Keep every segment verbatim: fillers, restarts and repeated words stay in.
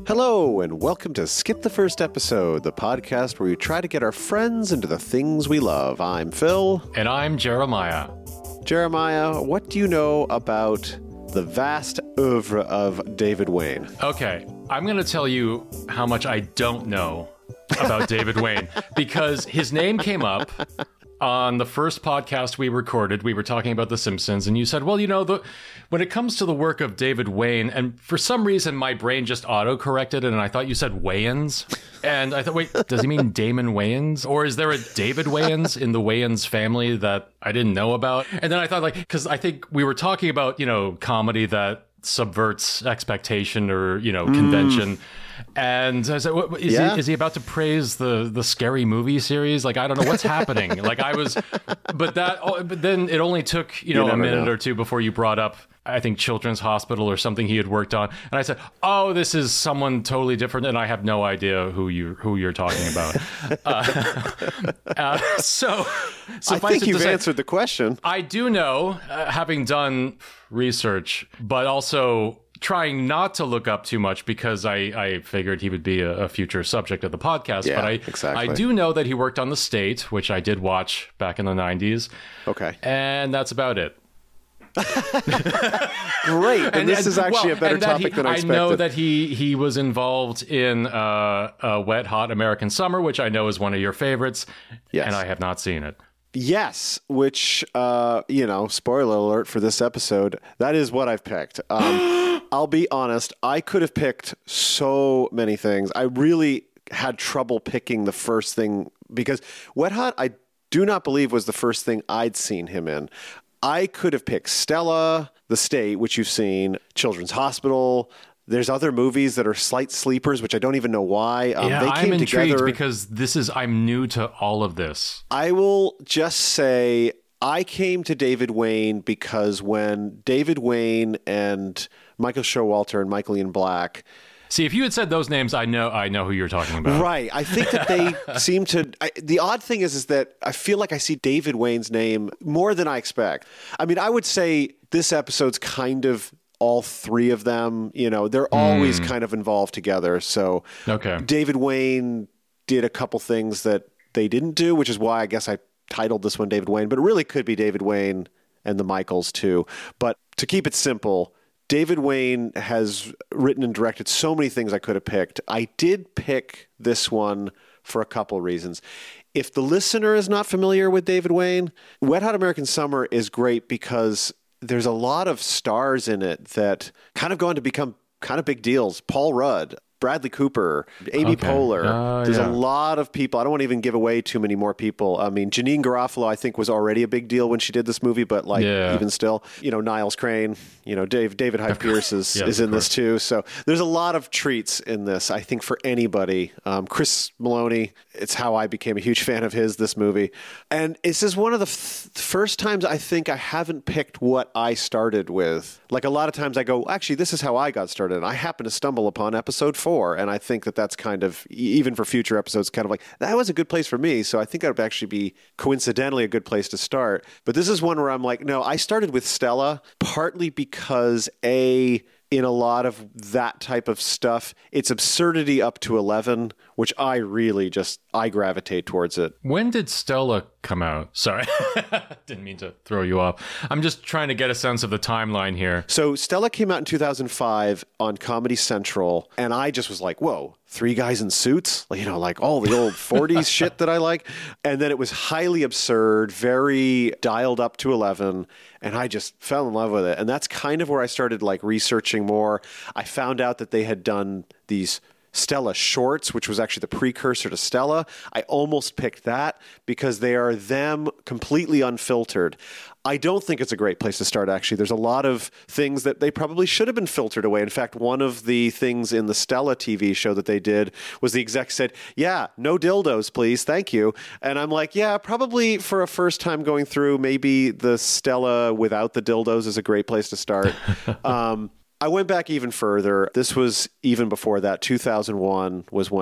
Hello, and welcome to Skip the First Episode, the podcast where we try to get our friends into the things we love. I'm Phil. And I'm Jeremiah. Jeremiah, what do you know about the vast oeuvre of David Wain? Okay, I'm going to tell you how much I don't know about David Wain, because his name came up on the first podcast we recorded. We were talking about The Simpsons, and you said, well, you know, the, when it comes to the work of David Wain, and for some reason my brain just auto-corrected it, and I thought you said Wayans. And I thought, wait, does he mean Damon Wayans? Or is there a David Wayans in the Wayans family that I didn't know about? And then I thought, like, because I think we were talking about, you know, comedy that subverts expectation or, you know, convention. Mm. And I said, what, is, yeah. he, is he about to praise the the Scary Movie series? Like, I don't know what's happening. Like, I was, but that, but then it only took, you know, you a minute know. or two before you brought up, I think, Children's Hospital or something he had worked on. And I said, oh, this is someone totally different. And I have no idea who, you, who you're talking about. uh, uh, so, I think you've say, answered the question. I do know, uh, having done research, but also trying not to look up too much because I, I figured he would be a, a future subject of the podcast. Yeah, but I, exactly. I do know that he worked on The State, which I did watch back in the nineties. Okay. And that's about it. Great. And, and this and, is actually well, a better topic he, than I expected. I know that he, he was involved in uh, uh, Wet Hot American Summer, which I know is one of your favorites. Yes. And I have not seen it. Yes, which, uh, you know, spoiler alert for this episode, that is what I've picked. Um, I'll be honest, I could have picked so many things. I really had trouble picking the first thing because Wet Hot, I do not believe was the first thing I'd seen him in. I could have picked Stella, The State, which you've seen, Children's Hospital. There's other movies that are slight sleepers, which I don't even know why. Um, yeah, they came I'm intrigued together. because this is, I'm new to all of this. I will just say I came to David Wain because when David Wain and Michael Showalter and Michael Ian Black. See, if you had said those names, I know I know who you're talking about. Right. I think that they seem to... I, the odd thing is, is that I feel like I see David Wain's name more than I expect. I mean, I would say this episode's kind of all three of them. You know, they're always mm. kind of involved together. So okay. David Wain did a couple things that they didn't do, which is why I guess I titled this one David Wain. But it really could be David Wain and the Michaels too. But to keep it simple, David Wain has written and directed so many things I could have picked. I did pick this one for a couple of reasons. If the listener is not familiar with David Wain, Wet Hot American Summer is great because there's a lot of stars in it that kind of go on to become kind of big deals. Paul Rudd, Bradley Cooper, Amy okay. Poehler. Uh, There's yeah. a lot of people. I don't want to even give away too many more people. I mean, Janine Garofalo, I think, was already a big deal when she did this movie, but like yeah. even still, you know, Niles Crane, you know, Dave, David Hyde Pierce is, yes, is in this too. So there's a lot of treats in this, I think, for anybody. Um, Chris Maloney, it's how I became a huge fan of his, this movie. And this is one of the f- first times I think I haven't picked what I started with. Like a lot of times I go, actually, this is how I got started. And I happen to stumble upon episode four. And I think that that's kind of, even for future episodes, kind of like, that was a good place for me. So I think that would actually be coincidentally a good place to start. But this is one where I'm like, no, I started with Stella, partly because A, in a lot of that type of stuff, it's absurdity up to eleven, which I really just, I gravitate towards it. When did Stella come out? Sorry, didn't mean to throw you off. I'm just trying to get a sense of the timeline here. So Stella came out in two thousand five on Comedy Central, and I just was like, whoa, three guys in suits? You know, like all the old forties shit that I like. And then it was highly absurd, very dialed up to eleven, and I just fell in love with it. And that's kind of where I started like researching more. I found out that they had done these Stella shorts, which was actually the precursor to Stella. I almost picked that because they are them completely unfiltered. I don't think it's a great place to start, actually. There's a lot of things that they probably should have been filtered away. In fact, one of the things in the Stella T V show that they did was the exec said, yeah, no dildos, please. Thank you. And I'm like, yeah, probably for a first time going through, maybe the Stella without the dildos is a great place to start. um, I went back even further. This was even before that. two thousand one was when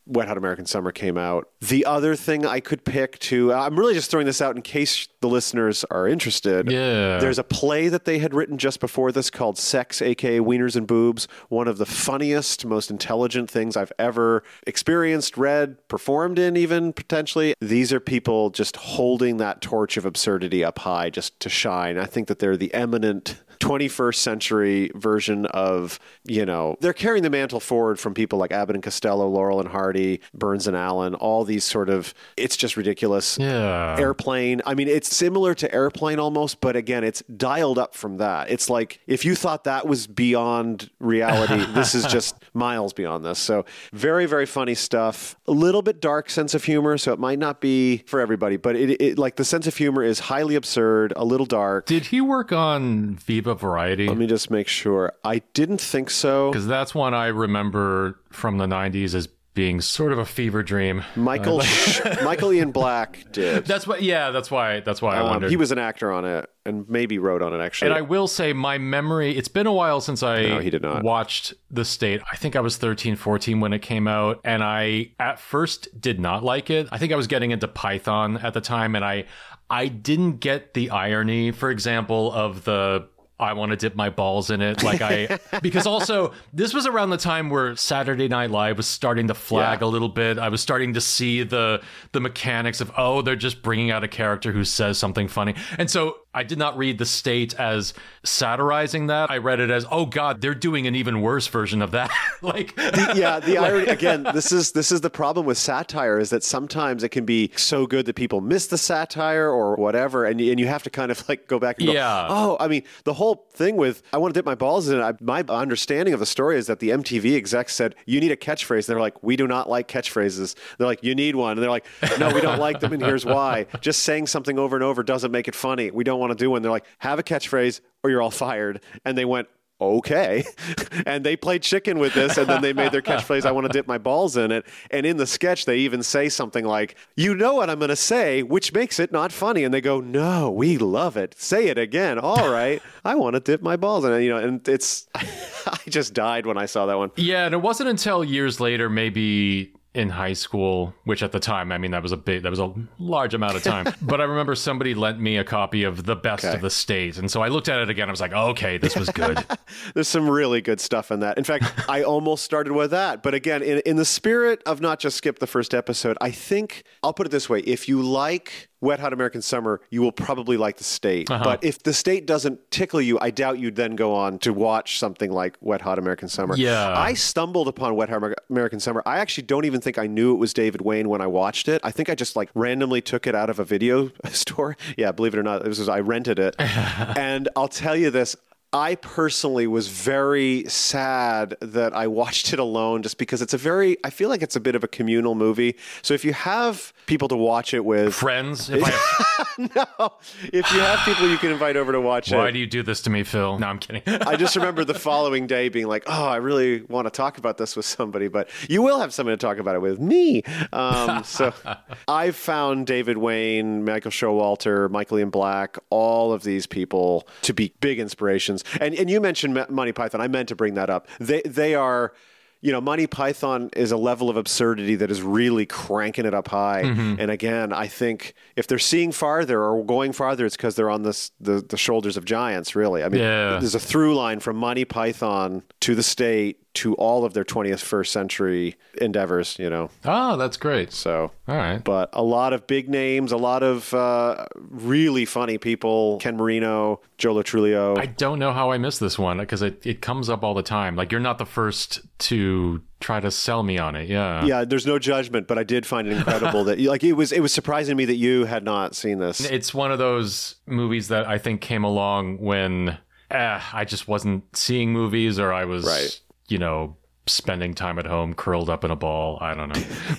Wet Hot American Summer came out. The other thing I could pick to, I'm really just throwing this out in case the listeners are interested. Yeah. There's a play that they had written just before this called Sex, aka Wieners and Boobs. One of the funniest, most intelligent things I've ever experienced, read, performed in even potentially. These are people just holding that torch of absurdity up high just to shine. I think that they're the eminent twenty-first century version of, you know, they're carrying the mantle forward from people like Abbott and Costello, Laurel and Hardy, Burns and Allen, all these sort of, it's just ridiculous. Yeah. Airplane. I mean, it's similar to Airplane almost, but again, it's dialed up from that. It's like, if you thought that was beyond reality, this is just miles beyond this. So very, very funny stuff. A little bit dark sense of humor, so it might not be for everybody, but it, it like the sense of humor is highly absurd, a little dark. Did he work on Viva Variety? Let me just make sure. I didn't think so. Because that's one I remember from the nineties as being sort of a fever dream. Michael Uh, Sh- Michael Ian Black did. That's what. Yeah, that's why. That's why I Um, wondered. he was an actor on it, and maybe wrote on it actually. And I will say, my memory. It's been a while since I No, he did not. watched The State. I think I was thirteen, fourteen when it came out, and I at first did not like it. I think I was getting into Python at the time, and I I didn't get the irony, for example, of the I want to dip my balls in it. Like I, because also this was around the time where Saturday Night Live was starting to flag Yeah. a little bit. I was starting to see the, the mechanics of, oh, they're just bringing out a character who says something funny. And so I did not read The State as satirizing that. I read it as, oh God, they're doing an even worse version of that. like, The- yeah, the irony again. This is this is the problem with satire is that sometimes it can be so good that people miss the satire or whatever, and you, and you have to kind of like go back and go, Yeah. oh, I mean, the whole thing with I want to dip my balls in it. I, my understanding of the story is that the M T V execs said you need a catchphrase. And they're like, we do not like catchphrases. They're like, you need one, and they're like, no, we don't like them, and here's why. Just saying something over and over doesn't make it funny. We don't want to do one. They're like, have a catchphrase or you're all fired. And they went, okay. And they played chicken with this, and then they made their catchphrase, I want to dip my balls in it. And in the sketch, they even say something like, you know what I'm going to say, which makes it not funny. And they go, no, we love it. Say it again. All right. I want to dip my balls in it. You know, and it's, I just died when I saw that one. yeah. And it wasn't until years later, maybe in high school, which at the time, I mean, that was a big, that was a large amount of time. But I remember somebody lent me a copy of The Best Okay. of the State. And so I looked at it again. I was like, okay, this was good. There's some really good stuff in that. In fact, I almost started with that. But again, in, in the spirit of not just skip the first episode, I think, I'll put it this way. If you like Wet Hot American Summer, you will probably like The State. Uh-huh. But if The State doesn't tickle you, I doubt you'd then go on to watch something like Wet Hot American Summer. Yeah. I stumbled upon Wet Hot Amer- American Summer. I actually don't even think I knew it was David Wayne when I watched it. I think I just like randomly took it out of a video store. Yeah, believe it or not, it was I rented it. And I'll tell you this, I personally was very sad that I watched it alone just because it's a very, I feel like it's a bit of a communal movie. So if you have people to watch it with, Friends, if I, no, if you have people you can invite over to watch why it. do you do this to me, Phil? No, I'm kidding. I just remember the following day being like, oh, I really want to talk about this with somebody, but you will have somebody to talk about it with, me. Um, so I've found David Wayne, Michael Showalter, Michael Ian Black, all of these people to be big inspirations. And and you mentioned M- Monty Python. I meant to bring that up. They they are, you know, Monty Python is a level of absurdity that is really cranking it up high. Mm-hmm. And again, I think if they're seeing farther or going farther, it's because they're on this the, the shoulders of giants, really. I mean, Yeah. there's a through line from Monty Python to The State to all of their twenty-first century endeavors, you know. Oh, that's great. So, All right. but a lot of big names, a lot of uh, really funny people. Ken Marino, Joe Lo Truglio. I don't know how I missed this one because it, it comes up all the time. Like, you're not the first to try to sell me on it. Yeah. Yeah, there's no judgment, but I did find it incredible that like it was it was surprising to me that you had not seen this. It's one of those movies that I think came along when eh, I just wasn't seeing movies, or I was, Right. you know, spending time at home curled up in a ball. I don't know.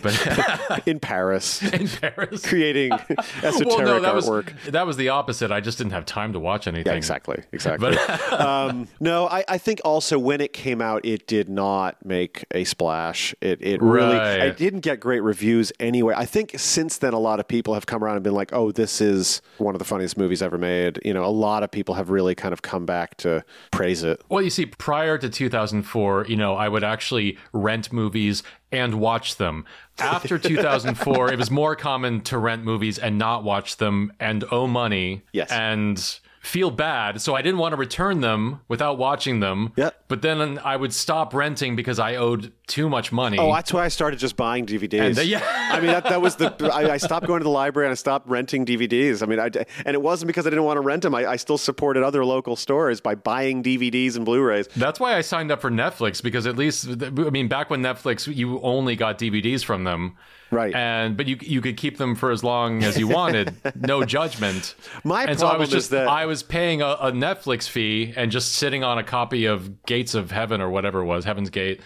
But In Paris, in Paris. creating esoteric Well, no, that was, artwork. that was the opposite. I just didn't have time to watch anything. Yeah, exactly, exactly. But um, no, I, I think also when it came out, it did not make a splash. It it really Right. it didn't get great reviews anyway. I think since then, a lot of people have come around and been like, "Oh, this is one of the funniest movies ever made." You know, a lot of people have really kind of come back to praise it. well, you see, prior to two thousand four, you know, I would actually rent movies and watch them. After two thousand four, it was more common to rent movies and not watch them and owe money Yes. and feel bad. So I didn't want to return them without watching them. Yep. But then I would stop renting because I owed too much money. Oh, that's why I started just buying D V Ds. And, uh, yeah. I mean, that, that was the. I, I stopped going to the library and I stopped renting D V Ds. I mean, I, and it wasn't because I didn't want to rent them. I, I still supported other local stores by buying D V Ds and Blu-rays. That's why I signed up for Netflix, because at least, I mean, back when Netflix, you only got D V Ds from them. Right. And but you you could keep them for as long as you wanted, no judgment. My and so I problem was just is that I was paying a, a Netflix fee and just sitting on a copy of Gates of Heaven or whatever it was, Heaven's Gate.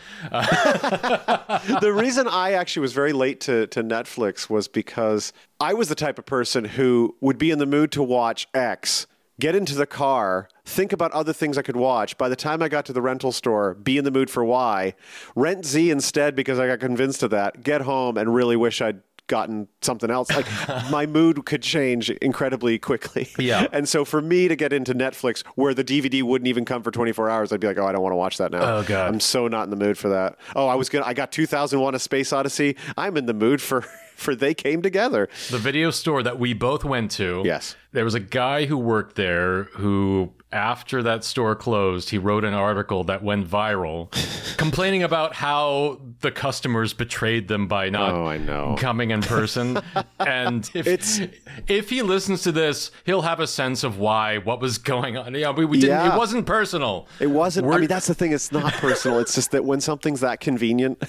Uh, the reason I actually was very late to, to Netflix was because I was the type of person who would be in the mood to watch X, get into the car, think about other things I could watch. By the time I got to the rental store, be in the mood for Y, rent Z instead because I got convinced of that, get home and really wish I'd gotten something else. Like my mood could change incredibly quickly. Yeah. And so for me to get into Netflix where the D V D wouldn't even come for twenty-four hours, I'd be like, oh, I don't want to watch that now. Oh, God. I'm so not in the mood for that. Oh, I was going to, I got two thousand one A Space Odyssey. I'm in the mood for, for They Came Together. the video store that we both went to. Yes. There was a guy who worked there who, after that store closed, he wrote an article that went viral complaining about how the customers betrayed them by not Oh, I know. coming in person. And if It's- if he listens to this, he'll have a sense of why, what was going on. Yeah, we, we didn't, Yeah. it wasn't personal. It wasn't. I We're- mean, that's the thing. It's not personal. It's just that when something's that convenient,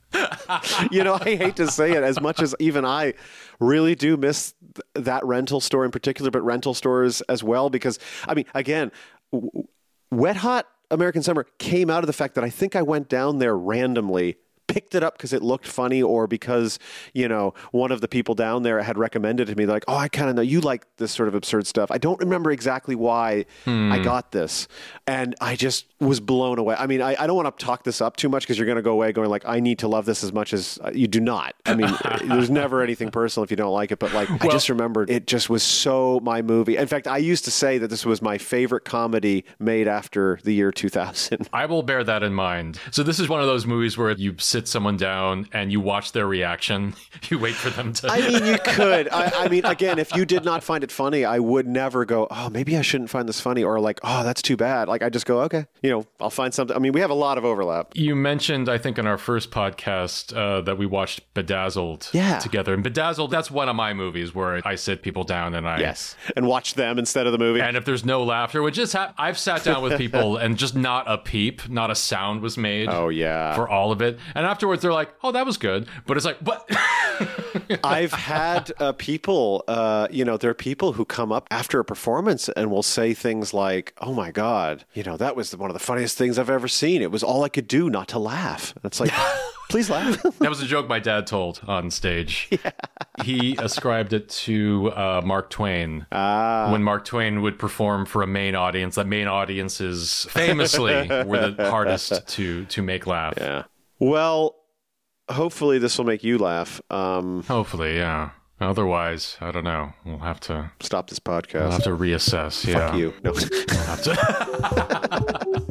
you know, I hate to say it, as much as even I really do miss th- that rental store in particular, but rental stores as well, because, I mean, again, w- Wet Hot American Summer came out of the fact that I think I went down there randomly, picked it up because it looked funny or because, you know, one of the people down there had recommended it to me. They're like, oh, I kind of know you like this sort of absurd stuff. I don't remember exactly why I got this. And I just was blown away. I mean, I, I don't want to talk this up too much because you're going to go away going like, I need to love this as much as uh, you do not. I mean, there's never anything personal if you don't like it. But like, I just remembered it just was so my movie. In fact, I used to say that this was my favorite comedy made after the year two thousand. I will bear that in mind. So this is one of those movies where you sit someone down and you watch their reaction. You wait for them to... I mean, you could. I, I mean, again, if you did not find it funny, I would never go, oh, maybe I shouldn't find this funny, or like, oh, that's too bad. Like, I just go, okay, you know, I'll find something. I mean, we have a lot of overlap. You mentioned, I think, in our first podcast uh, that we watched Bedazzled Yeah. together. And Bedazzled, that's one of my movies where I sit people down and I... Yes. And watch them instead of the movie. And if there's no laughter, which just ha- I've sat down with people and just not a peep, not a sound was made. Oh, yeah. For all of it. And afterwards, they're like, oh, that was good. But it's like, what? I've had uh, people, uh, you know, there are people who come up after a performance and will say things like, oh my God, you know, that was one of the funniest things I've ever seen. It was all I could do not to laugh. And it's like, please laugh. That was a joke my dad told on stage. Yeah. He ascribed it to uh, Mark Twain. Ah. When Mark Twain would perform for a main audience, that main audiences famously were the hardest to, to make laugh. Yeah. Well, hopefully this will make you laugh. Um, Hopefully, yeah. Otherwise, I don't know. We'll have to stop this podcast. we'll have to reassess. Yeah. Fuck you. No. We'll have to.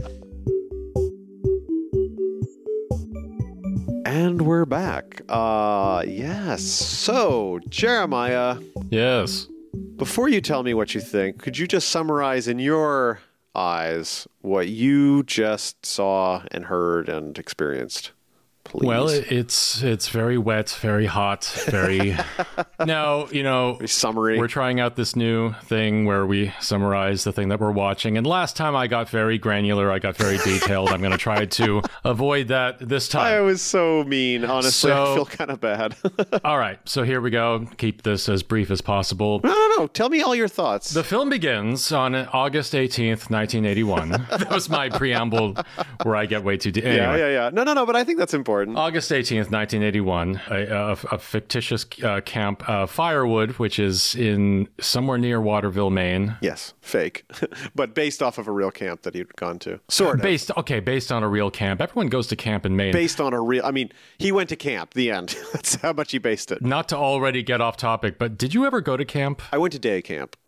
And we're back. Uh, yes. So, Jeremiah, Yes. before you tell me what you think, could you just summarize in your eyes what you just saw and heard and experienced? Please. Well, it- it's it's very wet, very hot, very. Now, you know, Summary. we're trying out this new thing where we summarize the thing that we're watching. And last time I got very granular, I got very detailed. I'm going to try to avoid that this I time. was so mean. Honestly, I So- feel kind of bad. All right, so here we go. Keep this as brief as possible. no, no, no. Tell me all your thoughts. The film begins on August eighteenth, nineteen eighty-one. That was my preamble where I get way too deep. yeah, yeah, yeah. No, no, no. But I think that's important. August eighteenth, nineteen eighty-one, a, a, a fictitious uh, camp, uh, Firewood, which is in somewhere near Waterville, Maine. Yes, fake, but based off of a real camp that he'd gone to. Sort of. Based, okay, based on a real camp. Everyone goes to camp in Maine. Based on a real. I mean, he went to camp. The end. That's how much he based it. Not to already get off topic, but did you ever go to camp? I went to day camp.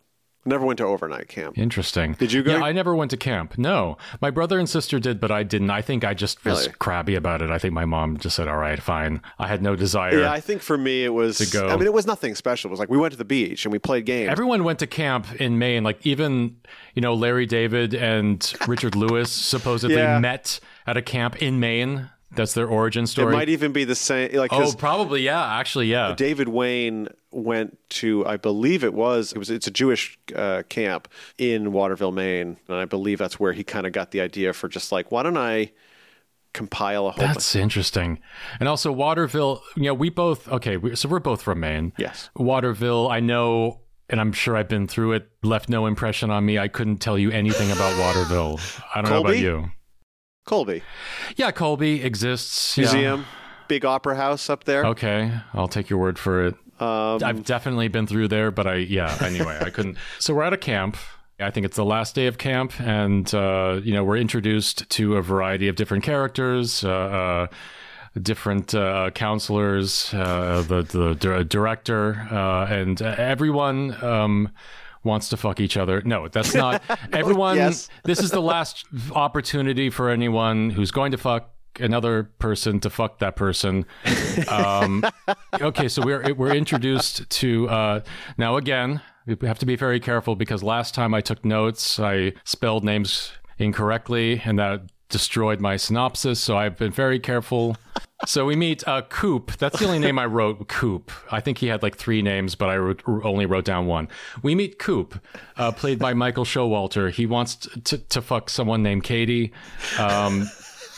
Never went to overnight camp. Interesting. Did you go? Yeah, I never went to camp. No. My brother and sister did, but I didn't. I think I just was Really? crabby about it. I think my mom just said, all right, fine. I had no desire. Yeah, I think for me it was. To go. I mean, it was nothing special. It was like we went to the beach and we played games. Everyone went to camp in Maine. Like even, you know, Larry David and Richard Lewis supposedly Yeah. met at a camp in Maine. That's their origin It story. might even be the same. Like, oh, 'cause probably. Yeah, actually, yeah. David Wayne went to, I believe it was, it was, it's a Jewish uh, camp in Waterville, Maine, and I believe that's where he kind of got the idea for just like, why don't I compile a whole. That's interesting. And also Waterville, you know, we both, okay, we, so we're both from Maine. Yes. Waterville, I know, and I'm sure I've been through it, left no impression on me. I couldn't tell you anything about Waterville. I don't know Colby? about you. Colby Yeah, Colby exists. Museum, Yeah. big opera house up there. Okay, I'll take your word for it. Um, I've definitely been through there, but I, yeah, anyway, I couldn't. So we're at a camp. I think it's the last day of camp, and, uh, you know, we're introduced to a variety of different characters, uh, uh, different uh, counselors, uh, the, the di- director, uh, and everyone um, wants to fuck each other. No, that's not. Everyone, Yes. This is the last opportunity for anyone who's going to fuck another person to fuck that person. Um, okay, so we're we're introduced to uh, now again. We have to be very careful because last time I took notes, I spelled names incorrectly, and that destroyed my synopsis. So I've been very careful. So we meet uh, Coop. That's the only name I wrote. Coop. I think he had like three names, but I wrote, only wrote down one. We meet Coop, uh, played by Michael Showalter. He wants t- to to fuck someone named Katie. Um,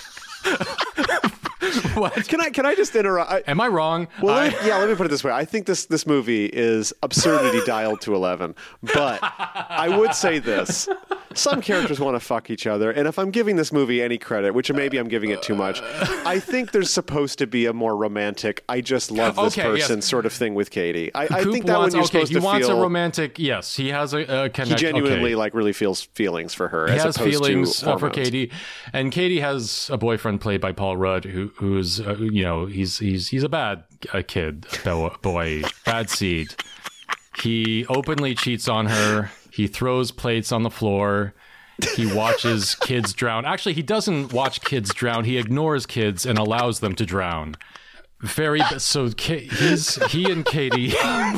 what? Can I can I just interrupt? I, Am I wrong? well, I- let me- yeah, let me put it this way. I think this this movie is absurdity dialed to eleven. But I would say this: some characters want to fuck each other, and if I'm giving this movie any credit, which maybe I'm giving it too much, I think there's supposed to be a more romantic, I just love this Okay, yes. person sort of thing with Katie. I, I Coop think that wants, one you're okay, supposed he to wants feel. a romantic. Yes, he has a, a he connection. genuinely okay. like really feels feelings for her, He as has opposed feelings to uh, for hormones. Katie, and Katie has a boyfriend played by Paul Rudd, who who's uh, you know he's he's he's a bad uh, kid, bo- boy, bad seed. He openly cheats on her. He throws plates on the floor. He watches kids drown. Actually, he doesn't watch kids drown. He ignores kids and allows them to drown. Very so. Ka- he's he and Katie.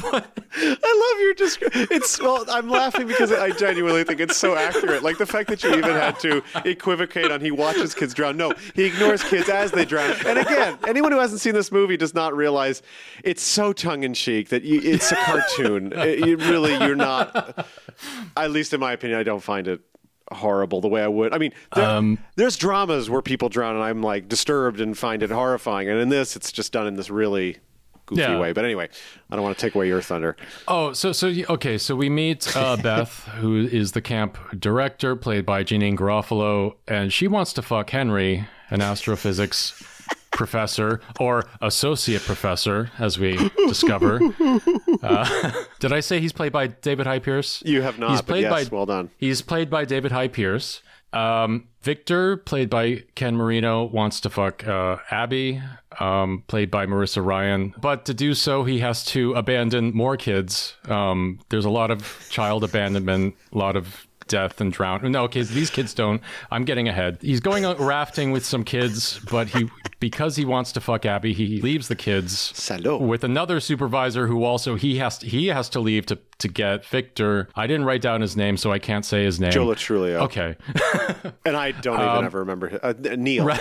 I love your description. It's well, I'm laughing because I genuinely think it's so accurate. Like the fact that you even had to equivocate on he watches kids drown. No, he ignores kids as they drown. And again, anyone who hasn't seen this movie does not realize it's so tongue in cheek that you, it's a cartoon. It, you really, you're not. At least in my opinion, I don't find it horrible the way I would. I mean, there, Um, there's dramas where people drown and I'm like disturbed and find it horrifying. And in this, it's just done in this really goofy Yeah. way. But anyway, I don't want to take away your thunder. Oh, so so you- okay. So we meet uh, Beth, who is the camp director, played by Jeanine Garofalo, and she wants to fuck Henry, an astrophysics professor or associate professor, as we discover. Uh, did I say he's played by David Hyde Pierce? You have not, He's but played yes, by well done. He's played by David Hyde Pierce. Um, Victor, played by Ken Marino, wants to fuck uh, Abby, um, played by Marissa Ryan. But to do so, he has to abandon more kids. Um, there's a lot of child abandonment, a lot of death and drown. No, okay, these kids don't. I'm getting ahead. He's going out rafting with some kids, but he because he wants to fuck Abby, he leaves the kids Salud. with another supervisor who also he has to, he has to leave to to get Victor. I didn't write down his name, so I can't say his name. Joe Latrulio. Okay. And I don't even ever remember his, uh, Neil.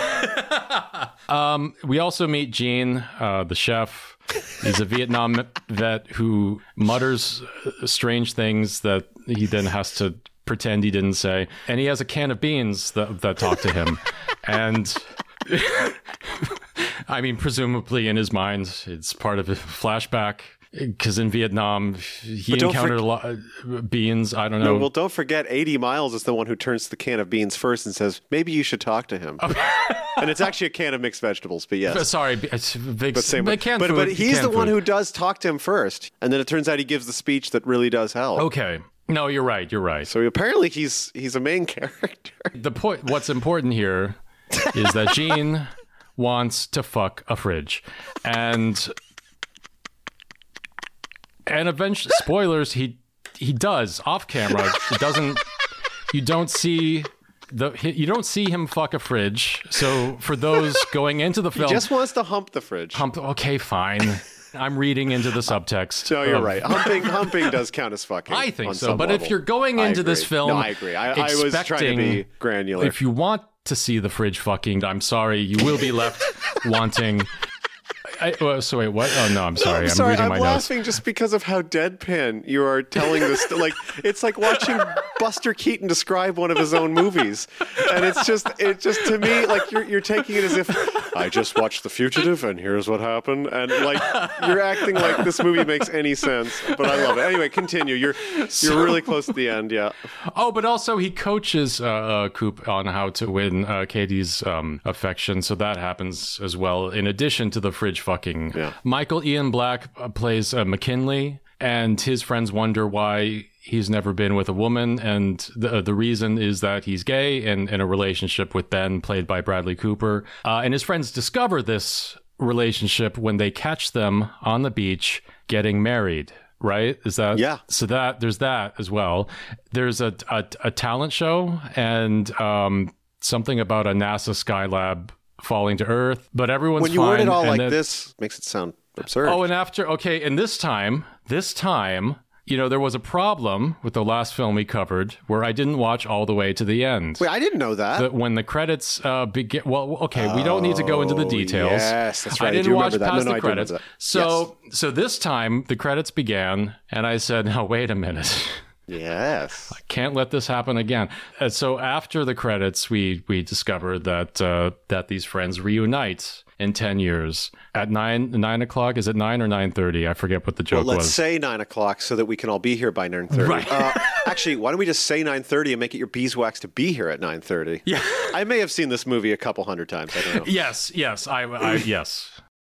Um, we also meet Gene, uh, the chef. He's a Vietnam vet who mutters uh, strange things that he then has to pretend he didn't say. And he has a can of beans that, that talk to him. And I mean, presumably in his mind, it's part of a flashback. Because in Vietnam, he But don't encountered for- a lot of beans. I don't know. No, well, don't forget, eighty Miles is the one who turns to the can of beans first and says, maybe you should talk to him. And it's actually a can of mixed vegetables, but yes. Sorry, it's big, But, same big canned but, food, but he's canned the one food. who does talk to him first. And then it turns out he gives the speech that really does help. Okay. No, you're right. You're right. So apparently he's he's a main character. The point. What's important here is that Gene wants to fuck a fridge, and and eventually, spoilers. He he does off camera. It doesn't. You don't see. The, you don't see him fuck a fridge. So for those going into the film, he just wants to hump the fridge. Hump. Okay, fine. I'm reading into the subtext. No, you're of, right. Humping, humping does count as fucking. I think so. But level. If you're going into this film, no, I agree. I, I was trying to be granular. If you want to see the fridge fucking, I'm sorry, you will be left wanting. I, well, so wait, what? Oh no, I'm sorry. No, I'm, I'm sorry. reading I'm my laughing notes. just because of how deadpan you are telling this. Like it's like watching Buster Keaton describe one of his own movies, and it's just, it just to me like you're you're taking it as if I just watched The Fugitive and here's what happened, and like you're acting like this movie makes any sense. But I love it. Anyway, continue. You're you're So, really close to the end. Yeah. Oh, but also he coaches uh, uh, Coop on how to win uh, Katie's um, affection, so that happens as well. In addition to the fridge fucking. Yeah. Michael Ian Black uh, plays uh, McKinley, and his friends wonder why he's never been with a woman, and the uh, the reason is that he's gay and in a relationship with Ben, played by Bradley Cooper. Uh, and his friends discover this relationship when they catch them on the beach getting married. Right? Is that yeah? So that there's that as well. There's a a, a talent show and um, something about a NASA Skylab falling to Earth, but everyone's when you fine. word it all and like then, this, makes it sound absurd. Oh, and after okay, and this time, this time, you know, there was a problem with the last film we covered where I didn't watch all the way to the end. Wait, I didn't know that. The, when the credits uh, begin, well, okay, oh, we don't need to go into the details. Yes, that's right. I didn't I do watch that. past no, no, the credits. So, yes. so this time the credits began, and I said, "No, wait a minute." Yes. I can't let this happen again. And so after the credits, we we discovered that uh, that these friends reunite in ten years at nine nine o'clock. Is it nine or nine thirty? I forget what the joke well, let's was. say nine o'clock so that we can all be here by nine thirty. Right. uh, actually, why don't we just say nine thirty and make it your beeswax to be here at nine thirty? Yeah. I may have seen this movie a couple hundred times. I don't know. Yes, yes, I, I yes.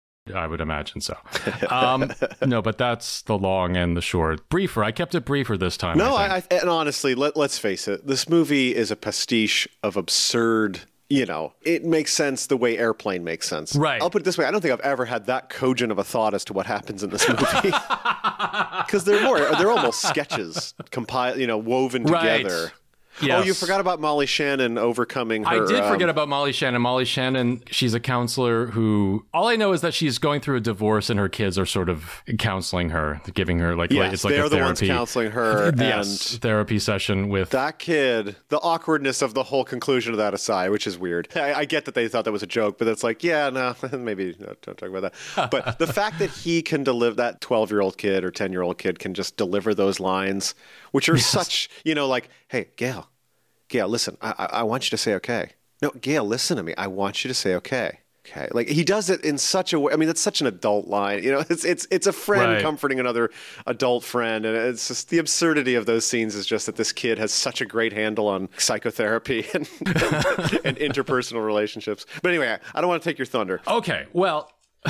I would imagine so. Um, no, but that's the long and the short. Briefer. I kept it briefer this time. No, I, I, I and honestly, let, let's face it. This movie is a pastiche of absurd. You know, it makes sense the way Airplane makes sense. Right. I'll put it this way. I don't think I've ever had that cogent of a thought as to what happens in this movie. Because they're more, they're almost sketches compiled, you know, woven right. together. Yes. Oh, you forgot about Molly Shannon overcoming her... I did forget um, about Molly Shannon. Molly Shannon, she's a counselor who... All I know is that she's going through a divorce and her kids are sort of counseling her, giving her like... Yes, like it's like they're a the therapy. ones counseling her. Yes, and therapy session with... that kid, the awkwardness of the whole conclusion of that aside, which is weird. I, I get that they thought that was a joke, but it's like, yeah, no, maybe no, don't talk about that. But the fact that he can deliver, that twelve-year-old kid or ten-year-old kid can just deliver those lines, which are yes. such, you know, like, hey, Gail, Gail, listen, I, I, I want you to say okay. No, Gail, listen to me. I want you to say okay. Okay. Like he does it in such a way. I mean, that's such an adult line. You know, it's it's it's a friend right. comforting another adult friend. And it's just the absurdity of those scenes is just that this kid has such a great handle on psychotherapy and, and interpersonal relationships. But anyway, I, I don't want to take your thunder. Okay. Well,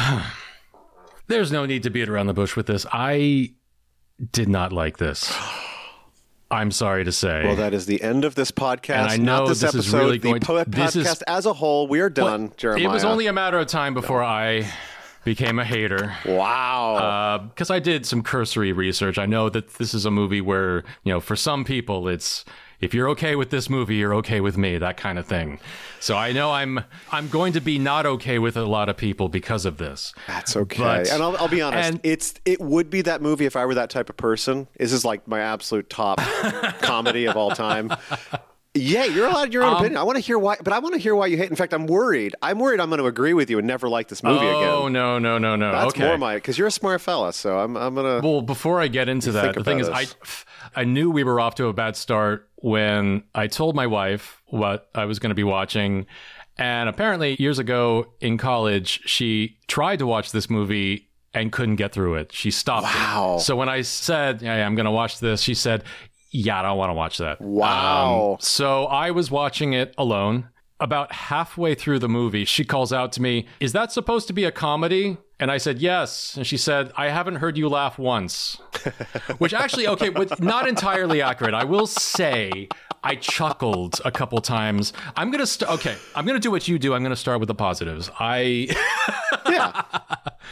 there's no need to beat around the bush with this. I did not like this. I'm sorry to say. Well, that is the end of this podcast. And I know not this, this episode. is really the going po- to, this podcast is, as a whole. We are done, well, Jeremiah. It was only a matter of time before no. I became a hater. Wow. Because uh, I did some cursory research. I know that this is a movie where, you know, for some people, it's if you're okay with this movie, you're okay with me, that kind of thing. So I know I'm I'm going to be not okay with a lot of people because of this. That's okay. But, and I'll, I'll be honest, and, it's it would be that movie if I were that type of person. This is like my absolute top comedy of all time. Yeah, you're allowed your own um, opinion. I want to hear why, but I want to hear why you hate. In fact, I'm worried. I'm worried I'm going to agree with you and never like this movie oh, again. Oh no, no, no, no. That's okay. more my because you're a smart fella. So I'm I'm gonna. Well, before I get into that, the thing is, I I knew we were off to a bad start when I told my wife what I was going to be watching, and apparently years ago in college, she tried to watch this movie and couldn't get through it. She stopped. Wow. It. So when I said, "Hey, I'm going to watch this," she said, yeah, I don't want to watch that. Wow. Um, so I was watching it alone. About halfway through the movie, she calls out to me, is that supposed to be a comedy? And I said, yes. And she said, I haven't heard you laugh once. Which actually, okay, but not entirely accurate. I will say I chuckled a couple times. I'm going to, st- okay, I'm going to do what you do. I'm going to start with the positives. I, yeah.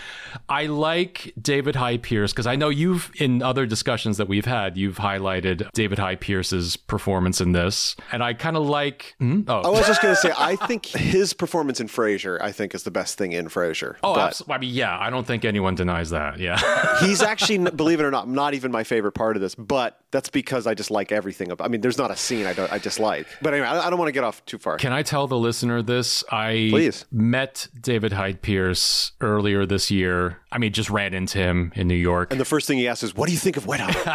I like David Hyde Pierce because I know you've, in other discussions that we've had, you've highlighted David Hyde Pierce's performance in this. And I kind of like... Hmm? Oh. I was just going to say, I think his performance in Frasier, I think, is the best thing in Frasier. Oh, but absolutely. I mean, yeah, I don't think anyone denies that. Yeah. He's actually, believe it or not, not even my favorite part of this, but that's because I just like everything about. I mean, there's not a scene I don't I dislike. But anyway, I, I don't want to get off too far. Can I tell the listener this? I Please. met David Hyde Pierce earlier this year. I mean, just ran into him in New York. And the first thing he asked is, "What do you think of Wet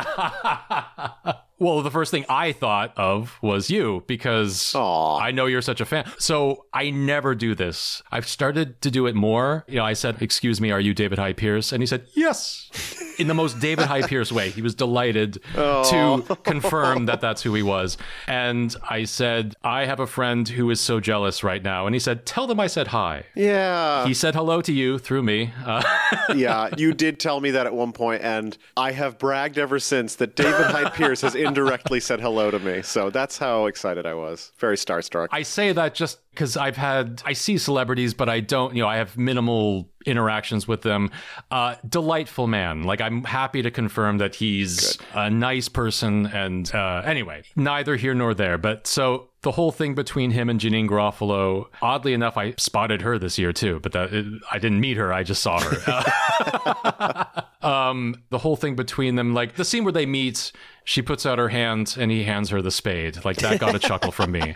Hot?" Well, the first thing I thought of was you because Aww. I know you're such a fan. So I never do this. I've started to do it more. You know, I said, "Excuse me, are you David Hyde Pierce?" And he said, "Yes," in the most David Hyde Pierce way. He was delighted Aww. to confirm that that's who he was. And I said, "I have a friend who is so jealous right now." And he said, "Tell them I said hi." Yeah. He said hello to you through me. Uh, Yeah, you did tell me that at one point, and I have bragged ever since that David Hyde Pierce has indirectly said hello to me. So that's how excited I was. Very starstruck. I say that just because I've had, I see celebrities, but I don't, you know, I have minimal interactions with them. Uh, delightful man. Like, I'm happy to confirm that he's Good. a nice person. And uh, anyway, neither here nor there. But so the whole thing between him and Janine Garofalo, oddly enough, I spotted her this year too, but that it, I didn't meet her. I just saw her. um, the whole thing between them, like the scene where they meet, she puts out her hand and he hands her the spade. Like, that got a chuckle from me.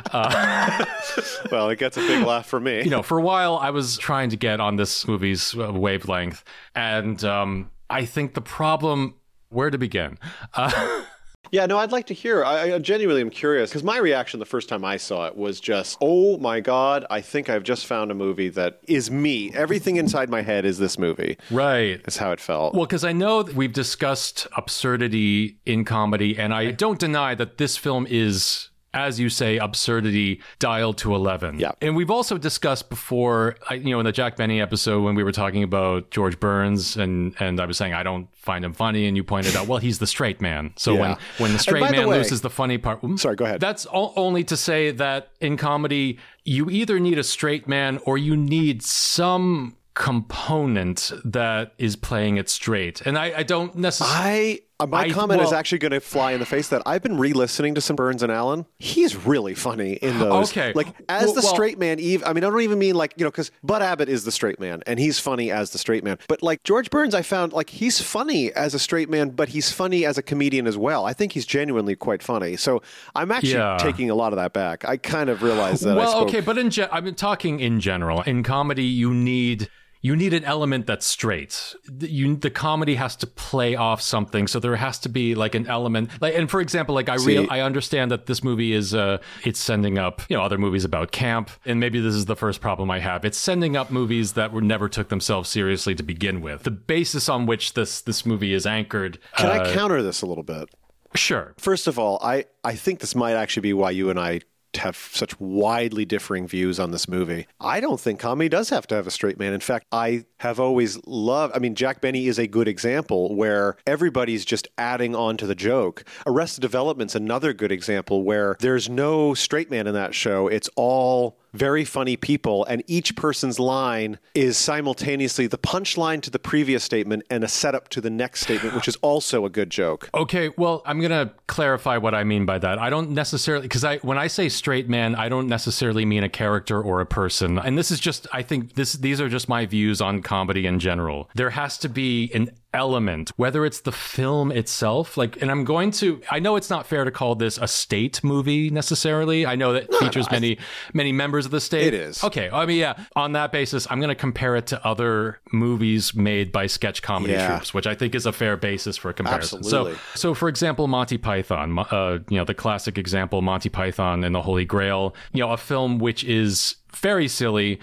Uh, Well, it gets a big laugh from me. you know, for a while I was trying to get on this movie's uh, wavelength. And um, I think the problem, where to begin? Uh, Yeah, no, I'd like to hear. I, I genuinely am curious because my reaction the first time I saw it was just, oh my God, I think I've just found a movie that is me. Everything inside my head is this movie. right. That's how it felt. Well, because I know that we've discussed absurdity in comedy, and I don't deny that this film is, as you say, absurdity dialed to eleven. Yeah. And we've also discussed before, I- you know, in the Jack Benny episode when we were talking about George Burns, and, and I was saying I don't find him funny, and you pointed out, well, he's the straight man. So Yeah. when, when the straight by the man way- loses the funny part... Sorry, go ahead. That's o- only to say that in comedy, you either need a straight man or you need some component that is playing it straight. And I, I don't necessarily... I uh, my I- comment is well- actually going to fly in the face that I've been re-listening to some Burns and Allen. He's really funny in those. Okay. Like as Well- the well- straight man, Eve. I mean, I don't even mean like, you know, because Bud Abbott is the straight man and he's funny as the straight man. But like George Burns, I found like he's funny as a straight man, but he's funny as a comedian as well. I think he's genuinely quite funny. So I'm actually Yeah. taking a lot of that back. I kind of realized that. I Well, spoke. okay, but in ge- I've been talking in general. In comedy, you need you need an element that's straight. The- You the comedy has to play off something, so there has to be like an element. Like, and for example, like I real See- I understand that this movie is uh it's sending up, you know, other movies about camp, and maybe this is the first problem I have. It's sending up movies that were never took themselves seriously to begin with. The basis on which this this movie is anchored. Can uh, I counter this a little bit? Sure. First of all, I, I think this might actually be why you and I have such widely differing views on this movie. I don't think comedy does have to have a straight man. In fact, I have always loved, I mean, Jack Benny is a good example where everybody's just adding on to the joke. Arrested Development's another good example where there's no straight man in that show. It's all very funny people, and each person's line is simultaneously the punchline to the previous statement and a setup to the next statement, which is also a good joke. Okay, well, I'm going to clarify what I mean by that. I don't necessarily, because I when I say straight man, I don't necessarily mean a character or a person. And this is just, I think this these are just my views on comedy in general. There has to be an element, whether it's the film itself, like, and I'm going to, I know it's not fair to call this a state movie necessarily. I know that it features many, many members of the state. It is. Okay, I mean, yeah, on that basis, I'm going to compare it to other movies made by sketch comedy Yeah. troupes, which I think is a fair basis for a comparison. Absolutely. So, so for example, Monty Python, uh, you know, the classic example, Monty Python and the Holy Grail, you know, a film which is very silly,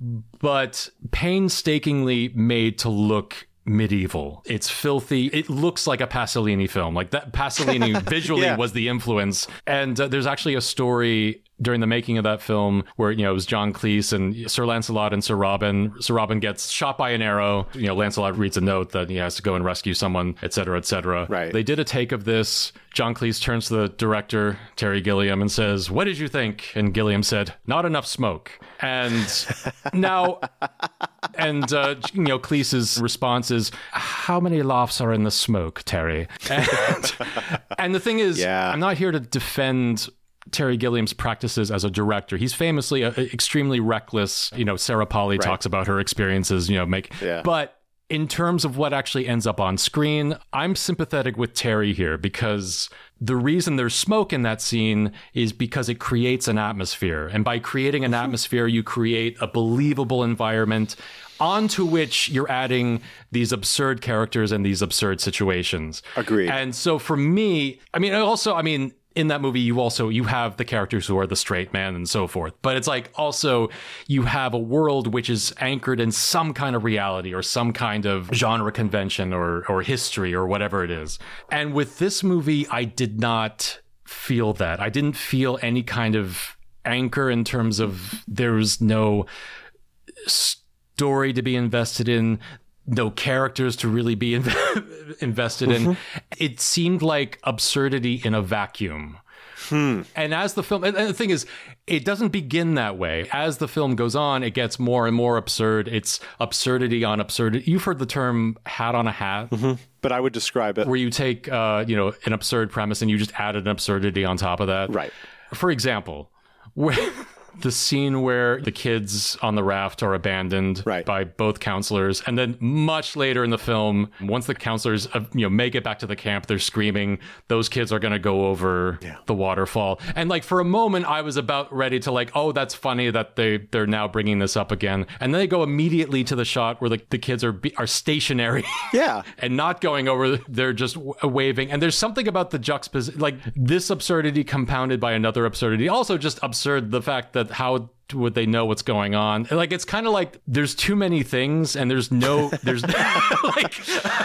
but painstakingly made to look medieval. It's filthy. It looks like a Pasolini film. Like that Pasolini visually Yeah. was the influence. And uh, there's actually a story during the making of that film where, you know, it was John Cleese and Sir Lancelot and Sir Robin. Sir Robin gets shot by an arrow. You know, Lancelot reads a note that he has to go and rescue someone, et cetera, et cetera. Right. They did a take of this. John Cleese turns to the director, Terry Gilliam, and says, "What did you think?" And Gilliam said, "Not enough smoke." And now, and, uh, you know, Cleese's response is, "How many laughs are in the smoke, Terry?" And, and the thing is, yeah. I'm not here to defend Terry Gilliam's practices as a director. He's famously a, a extremely reckless. You know, Sarah Polley right. talks about her experiences, you know, make, yeah. but in terms of what actually ends up on screen, I'm sympathetic with Terry here because the reason there's smoke in that scene is because it creates an atmosphere. And by creating an atmosphere, you create a believable environment onto which you're adding these absurd characters and these absurd situations. Agreed. And so for me, I mean, also, I mean, in that movie, you also, you have the characters who are the straight man and so forth. But it's like also you have a world which is anchored in some kind of reality or some kind of genre convention or, or history or whatever it is. And with this movie, I did not feel that. I didn't feel any kind of anchor in terms of there was no story to be invested in. No characters to really be inv- invested in. Mm-hmm. It seemed like absurdity in a vacuum. Hmm. And as the film, and the thing is, it doesn't begin that way. As the film goes on, it gets more and more absurd. It's absurdity on absurdity. You've heard the term hat on a hat. Mm-hmm. But I would describe it. Where you take, uh, you know, an absurd premise and you just add an absurdity on top of that. Right. For example, where... the scene where the kids on the raft are abandoned right. by both counselors. And then much later in the film, once the counselors uh, you know, make it back to the camp, they're screaming, those kids are going to go over yeah. the waterfall. And like for a moment, I was about ready to like, oh, that's funny that they, they're now bringing this up again. And then they go immediately to the shot where the, the kids are are stationary. Yeah. And not going over, they're just w- waving. And there's something about the juxtaposition, like this absurdity compounded by another absurdity. Also just absurd, the fact that how would they know what's going on? Like, it's kind of like there's too many things and there's no, there's like.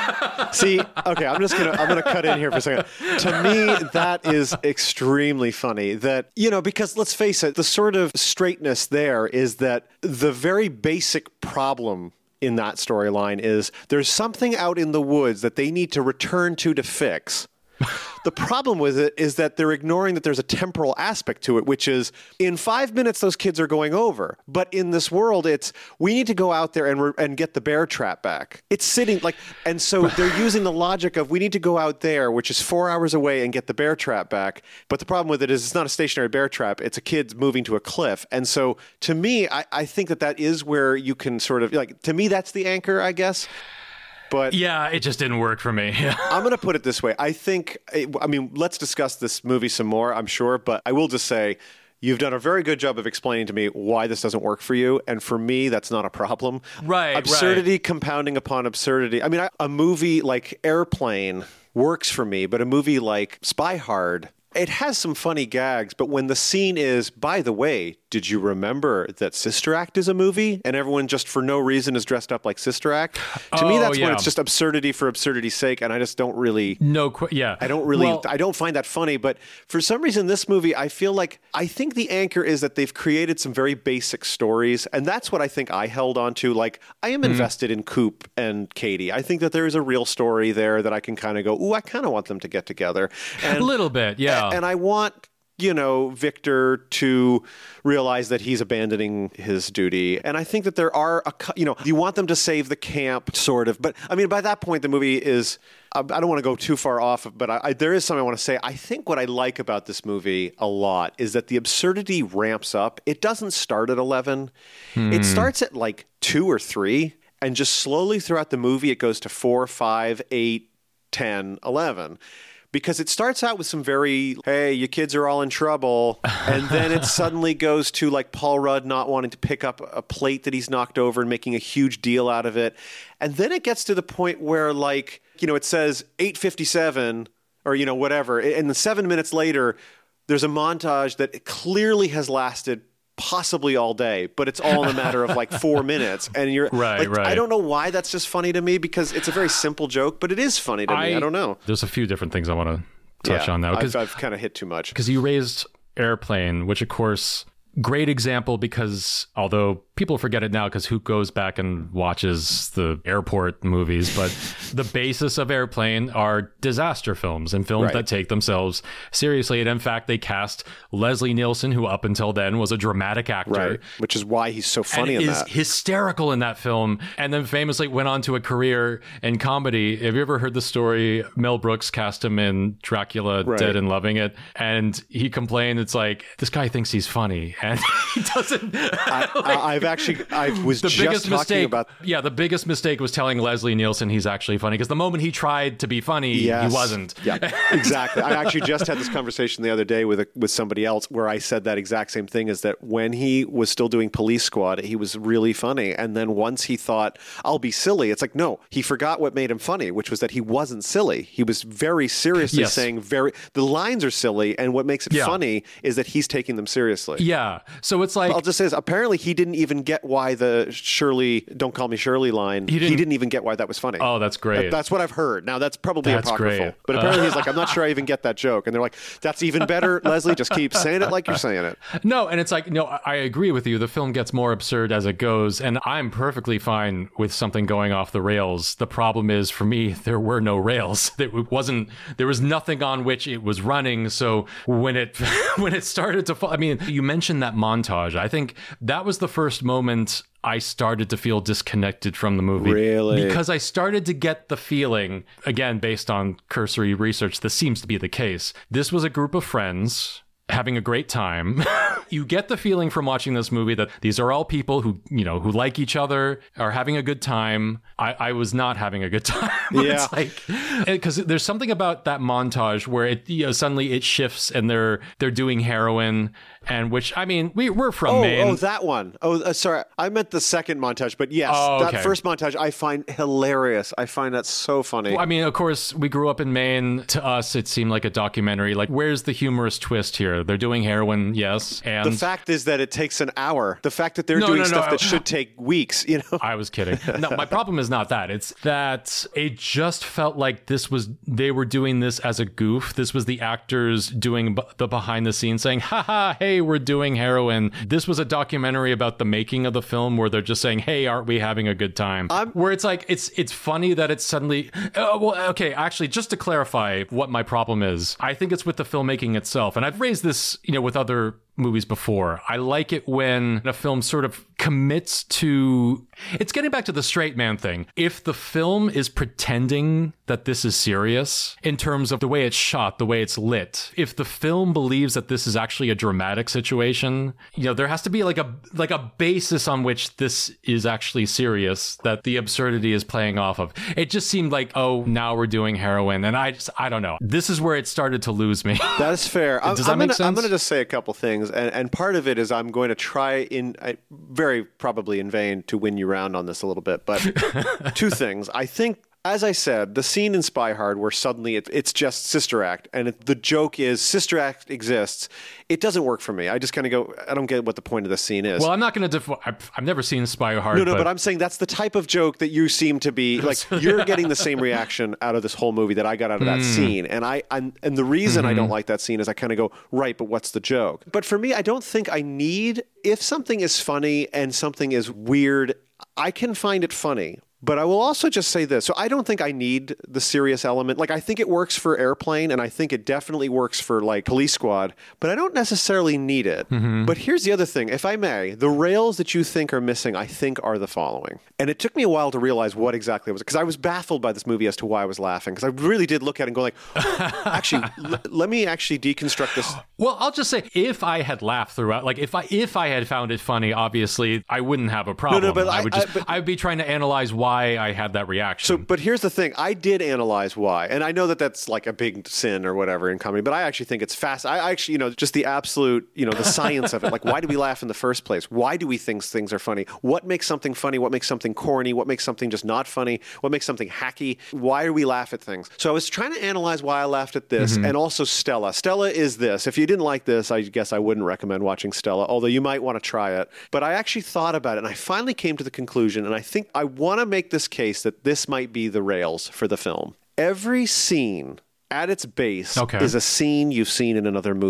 See, okay, I'm just going to, I'm going to cut in here for a second. To me, that is extremely funny that, you know, because let's face it, the sort of straightness there is that the very basic problem in that storyline is there's something out in the woods that they need to return to to fix. The problem with it is that they're ignoring that there's a temporal aspect to it, which is in five minutes, those kids are going over. But in this world, it's we need to go out there and, re- and get the bear trap back. It's sitting like, and so they're using the logic of we need to go out there, which is four hours away and get the bear trap back. But the problem with it is it's not a stationary bear trap. It's a kid moving to a cliff. And so to me, I, I think that that is where you can sort of like, to me, that's the anchor, I guess. But yeah, it just didn't work for me. I'm going to put it this way. I think, I mean, let's discuss this movie some more, I'm sure. But I will just say, you've done a very good job of explaining to me why this doesn't work for you. And for me, that's not a problem. Right, Absurdity right. compounding upon absurdity. I mean, I, a movie like Airplane works for me, but a movie like Spy Hard, it has some funny gags. But when the scene is, by the way, did you remember that Sister Act is a movie? And everyone just for no reason is dressed up like Sister Act. To oh, me, that's yeah. when it's just absurdity for absurdity's sake. And I just don't really... No, qu- yeah. I don't really... Well, I don't find that funny. But for some reason, this movie, I feel like... I think the anchor is that they've created some very basic stories. And that's what I think I held on to. Like, I am mm-hmm. invested in Coop and Katie. I think that there is a real story there that I can kind of go, ooh, I kind of want them to get together. And, a little bit, yeah. And, and I want... you know, Victor to realize that he's abandoning his duty. And I think that there are, a, you know, you want them to save the camp, sort of. But, I mean, by that point, the movie is, I don't want to go too far off, but I, I, there is something I want to say. I think what I like about this movie a lot is that the absurdity ramps up. It doesn't start at eleven. Hmm. It starts at, like, two or three. And just slowly throughout the movie, it goes to four, five, eight, ten, eleven. Because it starts out with some very, hey, you kids are all in trouble. And then it suddenly goes to like Paul Rudd not wanting to pick up a plate that he's knocked over and making a huge deal out of it. And then it gets to the point where like, you know, it says eight fifty-seven or, you know, whatever. And then seven minutes later, there's a montage that clearly has lasted possibly all day, but it's all in a matter of like four minutes. And you're right, like, right. I don't know why that's just funny to me because it's a very simple joke, but it is funny to I, me. I don't know. There's a few different things I want to touch yeah, on now. I've, I've kind of hit too much. Because you raised Airplane, which of course, great example because although people forget it now because who goes back and watches the airport movies, but the basis of Airplane are disaster films and films right. that take themselves seriously. And in fact, they cast Leslie Nielsen, who up until then was a dramatic actor. Right. Which is why he's so funny and in is that. hysterical in that film. And then famously went on to a career in comedy. Have you ever heard the story? Mel Brooks cast him in Dracula, right. Dead and Loving It. And he complained, it's like, this guy thinks he's funny. And he doesn't. I, like, I've actually, I was the just biggest talking mistake, about. Yeah, the biggest mistake was telling Leslie Nielsen he's actually funny because the moment he tried to be funny, yes. he wasn't. Yeah, exactly. I actually just had this conversation the other day with a, with somebody else where I said that exact same thing, is that when he was still doing Police Squad, he was really funny. And then once he thought, I'll be silly, it's like, no, he forgot what made him funny, which was that he wasn't silly. He was very seriously yes. saying very, the lines are silly. And what makes it yeah. funny is that he's taking them seriously. Yeah. So it's like, I'll just say this, apparently he didn't even get why the Shirley, don't call me Shirley line, he didn't, he didn't even get why that was funny. Oh, that's great. That, that's what I've heard. Now that's probably that's apocryphal. Great. But apparently uh, he's like, I'm not sure I even get that joke. And they're like, that's even better, Leslie, just keep saying it like you're saying it. No, and it's like, no, I agree with you. The film gets more absurd as it goes, and I'm perfectly fine with something going off the rails. The problem is, for me, there were no rails. There wasn't, there was nothing on which it was running. So when it when it started to fall, I mean, you mentioned that montage. I think that was the first moment I started to feel disconnected from the movie. Really? Because I started to get the feeling, again, based on cursory research, this seems to be the case. This was a group of friends having a great time. You get the feeling from watching this movie that these are all people who, you know, who like each other, are having a good time. I, I was not having a good time. Yeah. It's like, because there's something about that montage where it, you know, suddenly it shifts and they're they're doing heroin. And which, I mean, we, we're from oh, Maine. Oh, that one. Oh, uh, sorry. I meant the second montage. But yes, oh, okay. that first montage I find hilarious. I find that so funny. Well, I mean, of course, we grew up in Maine. To us, it seemed like a documentary. Like, where's the humorous twist here? They're doing heroin, yes. And the fact is that it takes an hour. The fact that they're no, doing no, stuff no. that should take weeks, you know? I was kidding. No, my problem is not that. It's that it just felt like this was, they were doing this as a goof. This was the actors doing b- the behind the scenes saying, haha, hey, we're doing heroin. This was a documentary about the making of the film where they're just saying, hey, aren't we having a good time? I'm- where it's like, it's it's funny that it's suddenly, uh, well, okay, actually, just to clarify what my problem is, I think it's with the filmmaking itself. And I've raised this, you know, with other movies before. I like it when a film sort of commits to, it's getting back to the straight man thing. If the film is pretending that this is serious in terms of the way it's shot, the way it's lit, if the film believes that this is actually a dramatic situation, you know, there has to be like a like a basis on which this is actually serious, that the absurdity is playing off of. It just seemed like, oh, now we're doing heroin. And I just, I don't know. This is where it started to lose me. That's fair. Does I'm, that I'm make gonna, sense? I'm going to just say a couple things. And, and part of it is I'm going to try in I, very probably in vain to win you round on this a little bit. But two things. I think, as I said, the scene in Spy Hard where suddenly it, it's just Sister Act, and it, the joke is Sister Act exists. It doesn't work for me. I just kind of go, I don't get what the point of the scene is. Well, I'm not going to def- I've, I've never seen Spy Hard. No, no, but... but I'm saying that's the type of joke that you seem to be, like, you're getting the same reaction out of this whole movie that I got out of that mm. scene. And I, I'm, and the reason mm-hmm. I don't like that scene is I kind of go, right, but what's the joke? But for me, I don't think I need, if something is funny and something is weird, I can find it funny. But I will also just say this. So I don't think I need the serious element. Like, I think it works for Airplane, and I think it definitely works for, like, Police Squad, but I don't necessarily need it. Mm-hmm. But here's the other thing. If I may, the rails that you think are missing, I think are the following. And it took me a while to realize what exactly it was, because I was baffled by this movie as to why I was laughing, because I really did look at it and go like, actually, l- let me actually deconstruct this. Well, I'll just say, if I had laughed throughout, like, if I if I had found it funny, obviously, I wouldn't have a problem. No, no, but I, I would just, I, but, I would be trying to analyze why I had that reaction. So, but here's the thing. I did analyze why. And I know that that's like a big sin or whatever in comedy, but I actually think it's fast. I actually, you know, just the absolute, you know, the science of it. Like, why do we laugh in the first place? Why do we think things are funny? What makes something funny? What makes something corny? What makes something just not funny? What makes something hacky? Why do we laugh at things? So I was trying to analyze why I laughed at this, mm-hmm. and also Stella. Stella is this. If you didn't like this, I guess I wouldn't recommend watching Stella, although you might want to try it. But I actually thought about it, and I finally came to the conclusion, and I think I want to make this case that this might be the rails for the film. Every scene at its base okay. is a scene you've seen in another movie.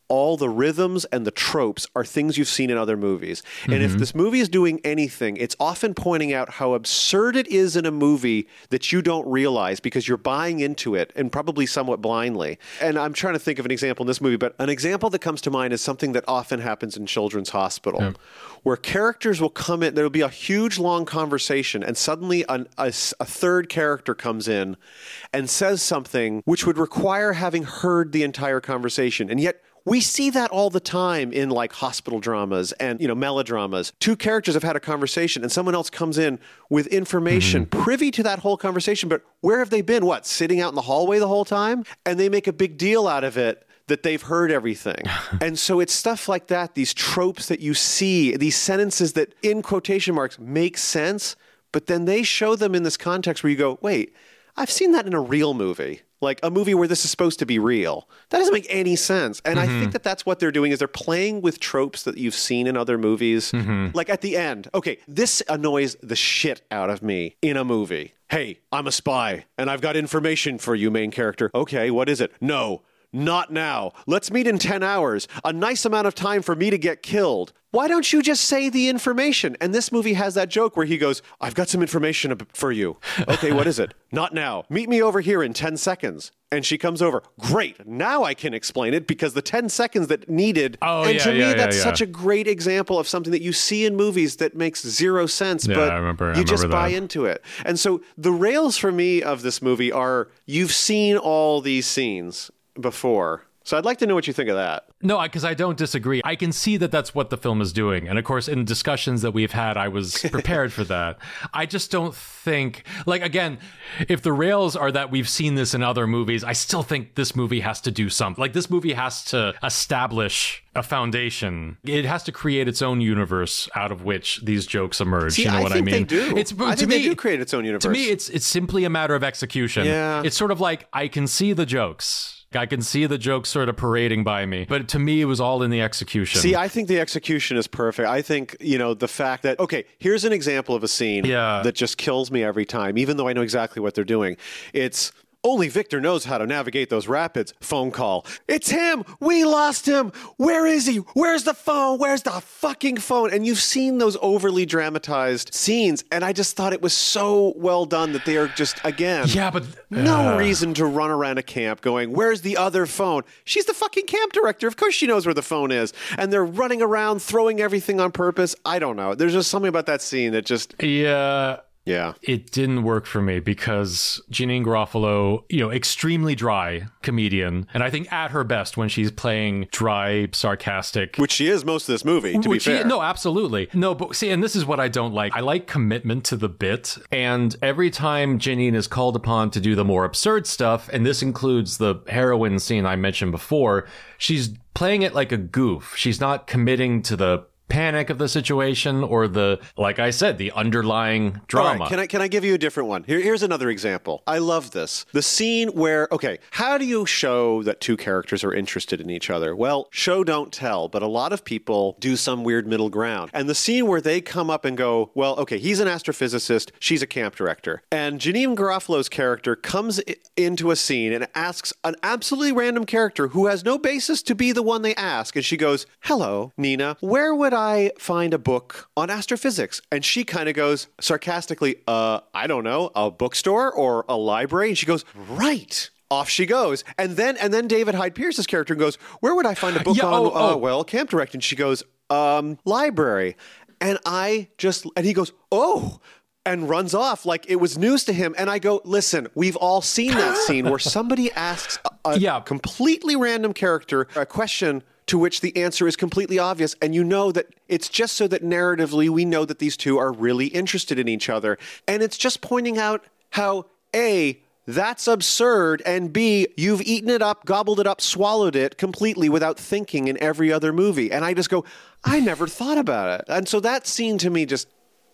all the rhythms and the tropes are things you've seen in other movies. And mm-hmm. if this movie is doing anything, it's often pointing out how absurd it is in a movie that you don't realize because you're buying into it, and probably somewhat blindly. And I'm trying to think of an example in this movie, but an example that comes to mind is something that often happens in Children's Hospital, yeah. where characters will come in, there'll be a huge long conversation, and suddenly an, a, a third character comes in and says something which would require having heard the entire conversation. And yet we see that all the time in like hospital dramas and, you know, melodramas. Two characters have had a conversation and someone else comes in with information mm-hmm. privy to that whole conversation. But where have they been? What, sitting out in the hallway the whole time? And they make a big deal out of it that they've heard everything. And so it's stuff like that, these tropes that you see, these sentences that in quotation marks make sense, but then they show them in this context where you go, wait, I've seen that in a real movie. Like a movie where this is supposed to be real. That doesn't make any sense. And mm-hmm. I think that that's what they're doing is they're playing with tropes that you've seen in other movies. Mm-hmm. Like at the end, okay, this annoys the shit out of me in a movie. Hey, I'm a spy and I've got information for you, main character. Okay, what is it? No, not now. Let's meet in ten hours. A nice amount of time for me to get killed. Why don't you just say the information? And this movie has that joke where he goes, I've got some information for you. Okay, what is it? Not now. Meet me over here in ten seconds. And she comes over. Great. Now I can explain it because the ten seconds that needed. Oh, and yeah, to me, yeah, that's yeah, such yeah. a great example of something that you see in movies that makes zero sense, Yeah, but I remember- I you just remember buy that. into it. And so the rails for me of this movie are you've seen all these scenes before. So I'd like to know what you think of that. No, because I don't disagree. I can see that that's what the film is doing. And of course, in discussions that we've had, I was prepared for that. I just don't think, like, again, if the rails are that we've seen this in other movies, I still think this movie has to do something. Like, this movie has to establish a foundation. It has to create its own universe out of which these jokes emerge. See, you know I what think I mean? they do. It's, I to think me, they do create its own universe. To me, it's it's simply a matter of execution. Yeah. It's sort of like, I can see the jokes. I can see the jokes sort of parading by me. But to me, it was all in the execution. See, I think the execution is perfect. I think, you know, the fact that, okay, here's an example of a scene Yeah. that just kills me every time, even though I know exactly what they're doing. It's only Victor knows how to navigate those rapids. Phone call. It's him. We lost him. Where is he? Where's the phone? Where's the fucking phone? And you've seen those overly dramatized scenes, and I just thought it was so well done that they are just, again, Yeah, but... no uh, reason to run around a camp going, where's the other phone? She's the fucking camp director. Of course she knows where the phone is. And they're running around, throwing everything on purpose. I don't know. There's just something about that scene that just... Yeah... Yeah. It didn't work for me because Janine Garofalo, you know, extremely dry comedian. And I think at her best when she's playing dry, sarcastic. Which she is most of this movie, to Which be she- fair. no, absolutely. No, but see, and this is what I don't like. I like commitment to the bit. And every time Janine is called upon to do the more absurd stuff, and this includes the heroin scene I mentioned before, she's playing it like a goof. She's not committing to the panic of the situation or the, like I said, the underlying drama. All right, can I can I give you a different one? Here, here's another example. I love this. The scene where, okay, how do you show that two characters are interested in each other? Well, show don't tell, but a lot of people do some weird middle ground. And the scene where they come up and go, well, okay, he's an astrophysicist, she's a camp director. And Janine Garofalo's character comes i- into a scene and asks an absolutely random character who has no basis to be the one they ask. And she goes, hello, Nina, where would I find a book on astrophysics? And she kind of goes sarcastically, uh, I don't know, a bookstore or a library? And she goes, right. Off she goes. And then and then David Hyde Pierce's character goes, where would I find a book Yeah, on, oh, uh, oh. well, camp direct? And she goes, um, library. And I just, and he goes, oh, and runs off like it was news to him. And I go, listen, we've all seen that scene where somebody asks a, a Yeah. completely random character a question to which the answer is completely obvious. And you know that it's just so that narratively we know that these two are really interested in each other. And it's just pointing out how, A, that's absurd, and B, you've eaten it up, gobbled it up, swallowed it completely without thinking in every other movie. And I just go, I never thought about it. And so that scene to me just...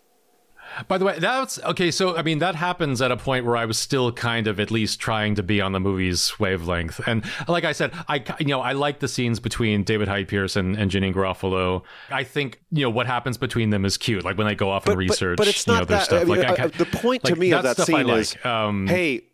By the way, that's okay. So, I mean, that happens at a point where I was still kind of at least trying to be on the movie's wavelength. And like I said, I, you know, I like the scenes between David Hyde Pierce and, and Janine Garofalo. I think, you know, what happens between them is cute. Like when they go off But, and but, research, but it's you know, not their that. stuff. I mean, like, I uh, can't- the point to like, me of that that stuff I scene is, like. Um, hey,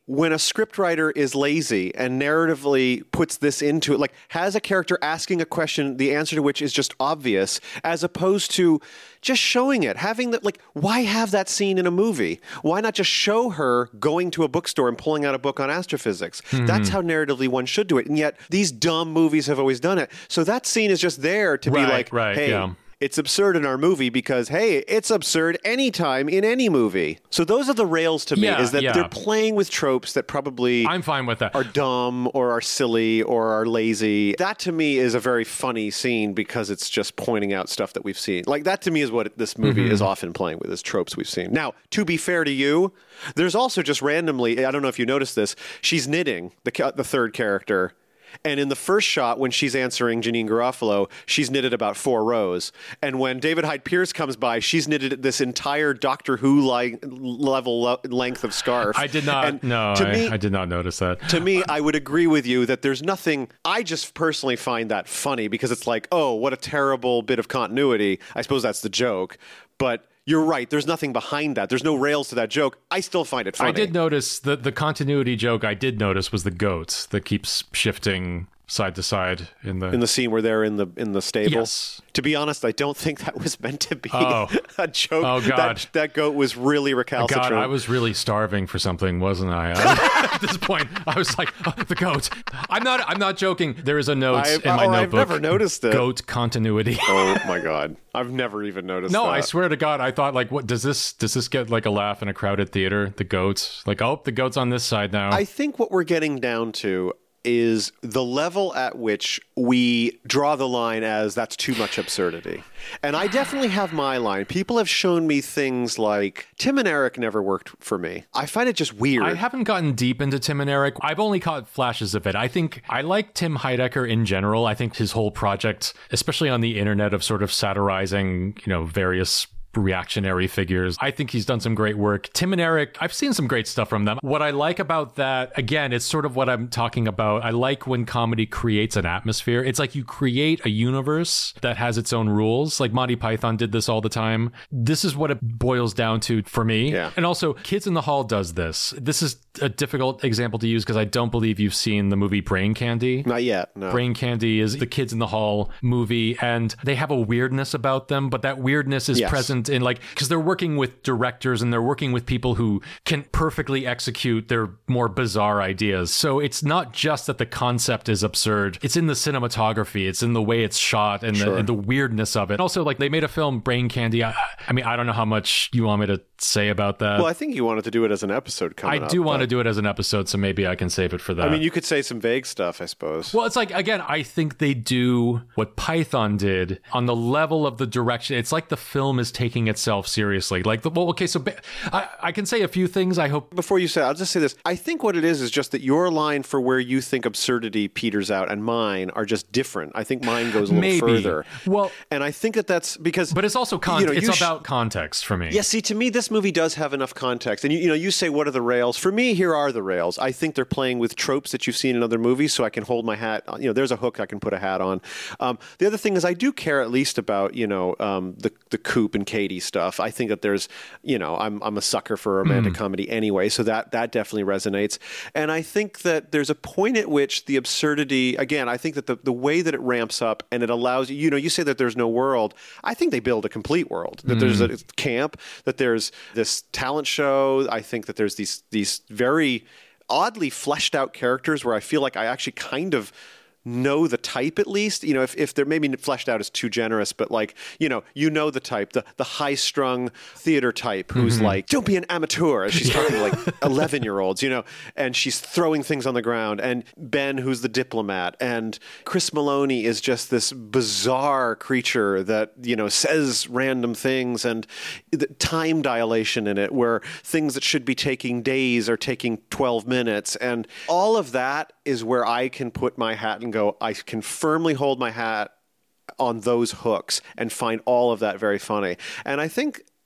when a scriptwriter is lazy and narratively puts this into it, like has a character asking a question, the answer to which is just obvious, as opposed to just showing it, having that, like, why have that scene in a movie? Why not just show her going to a bookstore and pulling out a book on astrophysics? Mm-hmm. That's how narratively one should do it. And yet these dumb movies have always done it. So that scene is just there to right, be like, right, hey, yeah. it's absurd in our movie because, hey, it's absurd anytime in any movie. So those are the rails to me, yeah, is that yeah. they're playing with tropes that probably I'm fine with that. are dumb or are silly or are lazy. That to me is a very funny scene because it's just pointing out stuff that we've seen. Like that to me is what this movie mm-hmm. is often playing with, is tropes we've seen. Now, to be fair to you, there's also just randomly, I don't know if you noticed this, she's knitting, the the third character. And in the first shot, when she's answering Janine Garofalo, she's knitted about four rows. And when David Hyde Pierce comes by, she's knitted this entire Doctor Who like level le- length of scarf. I did not. And no, to I, me, I did not notice that. To me, I would agree with you that there's nothing. I just personally find that funny because it's like, oh, what a terrible bit of continuity. I suppose that's the joke, but. You're right. There's nothing behind that. There's no rails to that joke. I still find it funny. I did notice the the continuity joke I did notice was the goat that keeps shifting side to side in the in the scene where they're in the in the stable. Yes. To be honest, I don't think that was meant to be oh. a joke. Oh God, that, that goat was really recalcitrant. God, I was really starving for something, wasn't I? At this point, I was like, oh, the goat. I'm not. I'm not joking. There is a note I've, in my oh, notebook. I've never noticed it. Goat continuity. Oh my God, I've never even noticed. No, that. I swear to God, I thought like, what does this? Does this get like a laugh in a crowded theater? The goat, like, oh, the goat's on this side now. I think what we're getting down to is the level at which we draw the line as that's too much absurdity. And I definitely have my line. People have shown me things like Tim and Eric never worked for me. I find it just weird. I haven't gotten deep into Tim and Eric. I've only caught flashes of it. I think I like Tim Heidecker in general. I think his whole project, especially on the internet, of sort of satirizing, you know, various reactionary figures. I think he's done some great work. Tim and Eric, I've seen some great stuff from them. What I like about that, again, it's sort of what I'm talking about. I like when comedy creates an atmosphere. It's like you create a universe that has its own rules. Like Monty Python did this all the time. This is what it boils down to for me. Yeah. And also, Kids in the Hall does this. This is a difficult example to use because I don't believe you've seen the movie Brain Candy. Not yet, no. Brain Candy is the Kids in the Hall movie, and they have a weirdness about them, but that weirdness is yes. present in like, because they're working with directors and they're working with people who can perfectly execute their more bizarre ideas. So it's not just that the concept is absurd. It's in the cinematography. It's in the way it's shot and, sure. the, and the weirdness of it. Also, like they made a film, Brain Candy. I, I mean, I don't know how much you want me to say about that. Well, I think you wanted to do it as an episode coming I up. do want to do it as an episode, so maybe I can save it for that. I mean, you could say some vague stuff, I suppose. Well, it's like, again, I think they do what Python did on the level of the direction. It's like the film is taking itself seriously. Like, the, well, okay, so I, I can say a few things, I hope. Before you say, I'll just say this. I think what it is is just that your line for where you think absurdity peters out and mine are just different. I think mine goes a little maybe. further. Well, and I think that that's because... But it's also context. You know, it's sh- about context for me. Yeah, see, to me, this movie does have enough context. And, you, you know, you say, what are the rails? For me, here are the rails. I think they're playing with tropes that you've seen in other movies, so I can hold my hat. You know, there's a hook I can put a hat on. Um, the other thing is I do care at least about, you know, um, the, the Coop and Katie stuff. I think that there's, you know, I'm I'm a sucker for romantic mm. comedy anyway, so that, that definitely resonates. And I think that there's a point at which the absurdity, again, I think that the, the way that it ramps up and it allows you, you know, you say that there's no world. I think they build a complete world. That mm. there's a camp, that there's this talent show. I think that there's these these very oddly fleshed out characters where I feel like I actually kind of know the type, at least. You know, if, if they're maybe fleshed out is too generous, but like, you know, you know the type, the, the high-strung theater type who's mm-hmm. like, don't be an amateur, as she's talking to like eleven-year-olds, you know, and she's throwing things on the ground, and Ben, who's the diplomat, and Chris Maloney is just this bizarre creature that, you know, says random things, and the time dilation in it, where things that should be taking days are taking twelve minutes, and all of that is where I can put my hat and go, I can firmly hold my hat on those hooks and find all of that very funny. And I think,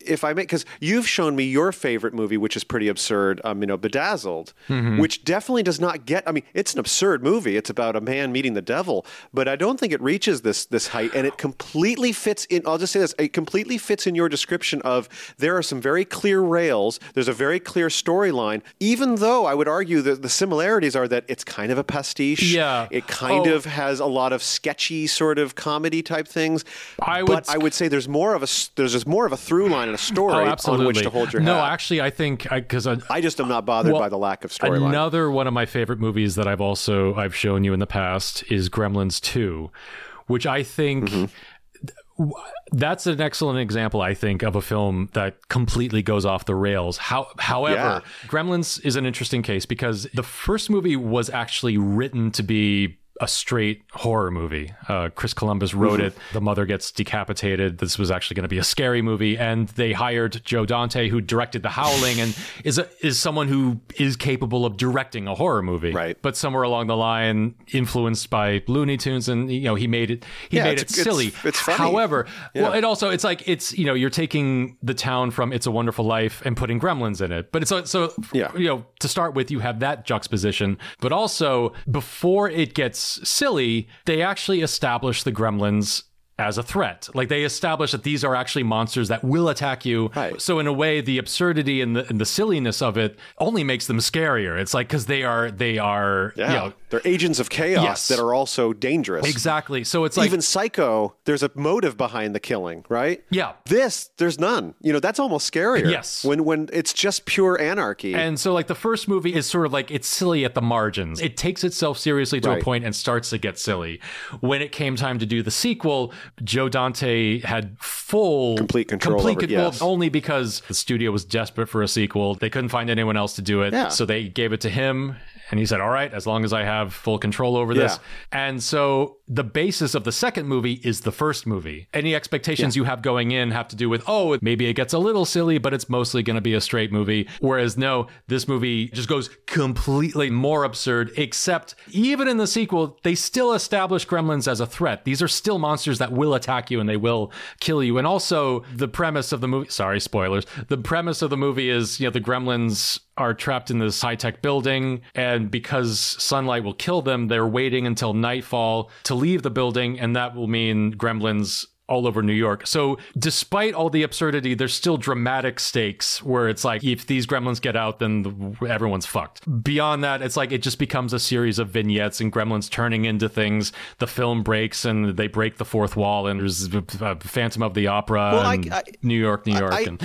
if I may, because you've shown me your favorite movie, which is pretty absurd, um, you know, Bedazzled, mm-hmm. which definitely does not get, I mean, it's an absurd movie. It's about a man meeting the devil, but I don't think it reaches this this height, and it completely fits in, I'll just say this, it completely fits in your description of there are some very clear rails, there's a very clear storyline, even though I would argue that the similarities are that it's kind of a pastiche. Yeah. It kind oh. of has a lot of sketchy sort of comedy type things. I would, but I would say there's more of a, there's just more of a through line and a story oh, absolutely. on which to hold your no, hat. actually, I think because I, I, I just am not bothered well, by the lack of storyline. Another one of my favorite movies that I've also I've shown you in the past is Gremlins two, which I think mm-hmm. that's an excellent example, I think, of a film that completely goes off the rails. How, however, yeah. Gremlins is an interesting case because the first movie was actually written to be a straight horror movie. Uh, Chris Columbus wrote mm-hmm. it. The mother gets decapitated. This was actually going to be a scary movie. And they hired Joe Dante, who directed The Howling and is a, is someone who is capable of directing a horror movie. Right. But somewhere along the line, influenced by Looney Tunes, and you know, he made it he yeah, made it it's, silly. It's, it's funny. However, yeah. well, it also it's like it's you know, you're taking the town from It's a Wonderful Life and putting Gremlins in it. But it's so so yeah. you know, to start with, you have that juxtaposition. But also, before it gets silly, they actually establish the Gremlins as a threat. Like they establish that these are actually monsters that will attack you. Right. So in a way, the absurdity and the, and the silliness of it only makes them scarier. It's like, because they are, they are, yeah. you know, they're agents of chaos yes. that are also dangerous. Exactly. So it's like, even Psycho, there's a motive behind the killing, right? Yeah. This, there's none. You know, that's almost scarier. Yes. When when it's just pure anarchy. And so like the first movie is sort of like, it's silly at the margins. It takes itself seriously to right. a point and starts to get silly. When it came time to do the sequel, Joe Dante had full complete control complete over it, control yes. only because the studio was desperate for a sequel. They couldn't find anyone else to do it. Yeah. So they gave it to him. And he said, all right, as long as I have full control over this. Yeah. And so the basis of the second movie is the first movie. Any expectations yeah. you have going in have to do with, oh, maybe it gets a little silly, but it's mostly going to be a straight movie. Whereas no, this movie just goes completely more absurd, except even in the sequel, they still establish Gremlins as a threat. These are still monsters that will attack you and they will kill you. And also the premise of the movie, sorry, spoilers. The premise of the movie is, you know, the Gremlins are trapped in this high-tech building, and because sunlight will kill them, they're waiting until nightfall to leave the building, and that will mean Gremlins all over New York. So despite all the absurdity, there's still dramatic stakes where it's like, if these Gremlins get out, then the, everyone's fucked. Beyond that, it's like it just becomes a series of vignettes and Gremlins turning into things. The film breaks and they break the fourth wall, and there's uh, Phantom of the Opera, well, and I, I, New York, New York. I, and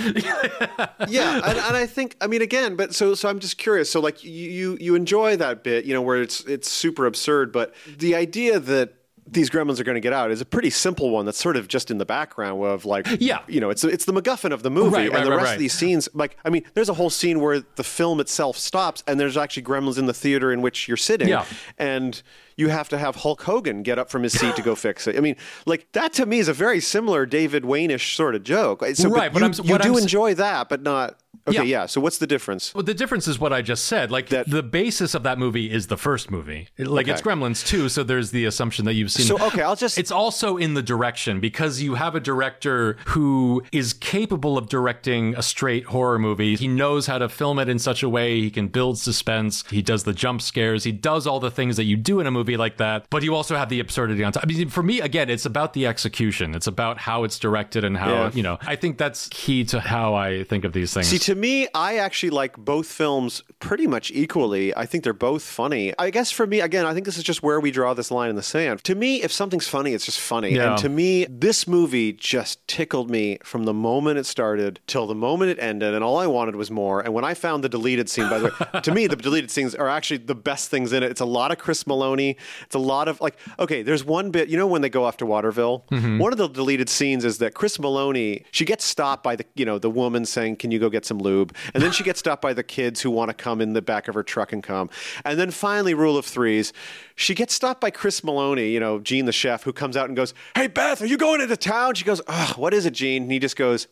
yeah, and, and I think, I mean, again, but so so I'm just curious. So like you you enjoy that bit, you know, where it's it's super absurd, but the idea that these Gremlins are going to get out is a pretty simple one that's sort of just in the background of like, yeah, you know, it's it's the MacGuffin of the movie. Right, and right, the right, rest right. of these scenes, like, I mean, there's a whole scene where the film itself stops and there's actually Gremlins in the theater in which you're sitting. Yeah. And you have to have Hulk Hogan get up from his seat to go fix it. I mean, like, that to me is a very similar David Wayne-ish sort of joke. So, right, but, but you, I'm, you do I'm, enjoy that, but not... Okay, Yeah. yeah. So what's the difference? Well, the difference is what I just said. Like That- the basis of that movie is the first movie. Like Okay. it's Gremlins two, so there's the assumption that you've seen. So, okay, I'll just... It's also in the direction, because you have a director who is capable of directing a straight horror movie. He knows how to film it in such a way he can build suspense. He does the jump scares. He does all the things that you do in a movie like that. But you also have the absurdity on top. I mean, for me, again, it's about the execution. It's about how it's directed and how, Yeah. you know, I think that's key to how I think of these things. See, to me, I actually like both films pretty much equally. I think they're both funny. I guess for me, again, I think this is just where we draw this line in the sand. To me, if something's funny, it's just funny. Yeah. And to me, this movie just tickled me from the moment it started till the moment it ended, and all I wanted was more. And when I found the deleted scene, by the way, to me, the deleted scenes are actually the best things in it. It's a lot of Chris Maloney. It's a lot of, like, okay, there's one bit, you know, when they go off to Waterville, mm-hmm. one of the deleted scenes is that Chris Maloney, she gets stopped by the, you know, the woman saying, can you go get some lube? And then she gets stopped by the kids who want to come in the back of her truck and come. And then finally, rule of threes, she gets stopped by Chris Maloney, you know, Gene the chef, who comes out and goes, hey, Beth, are you going into town? She goes, oh, what is it, Gene? And he just goes,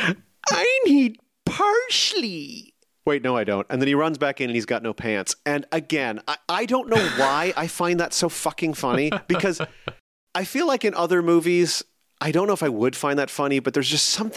I need parsley. Wait, no, I don't. And then he runs back in and he's got no pants. And again, I, I don't know why I find that so fucking funny, because I feel like in other movies, I don't know if I would find that funny, but there's just something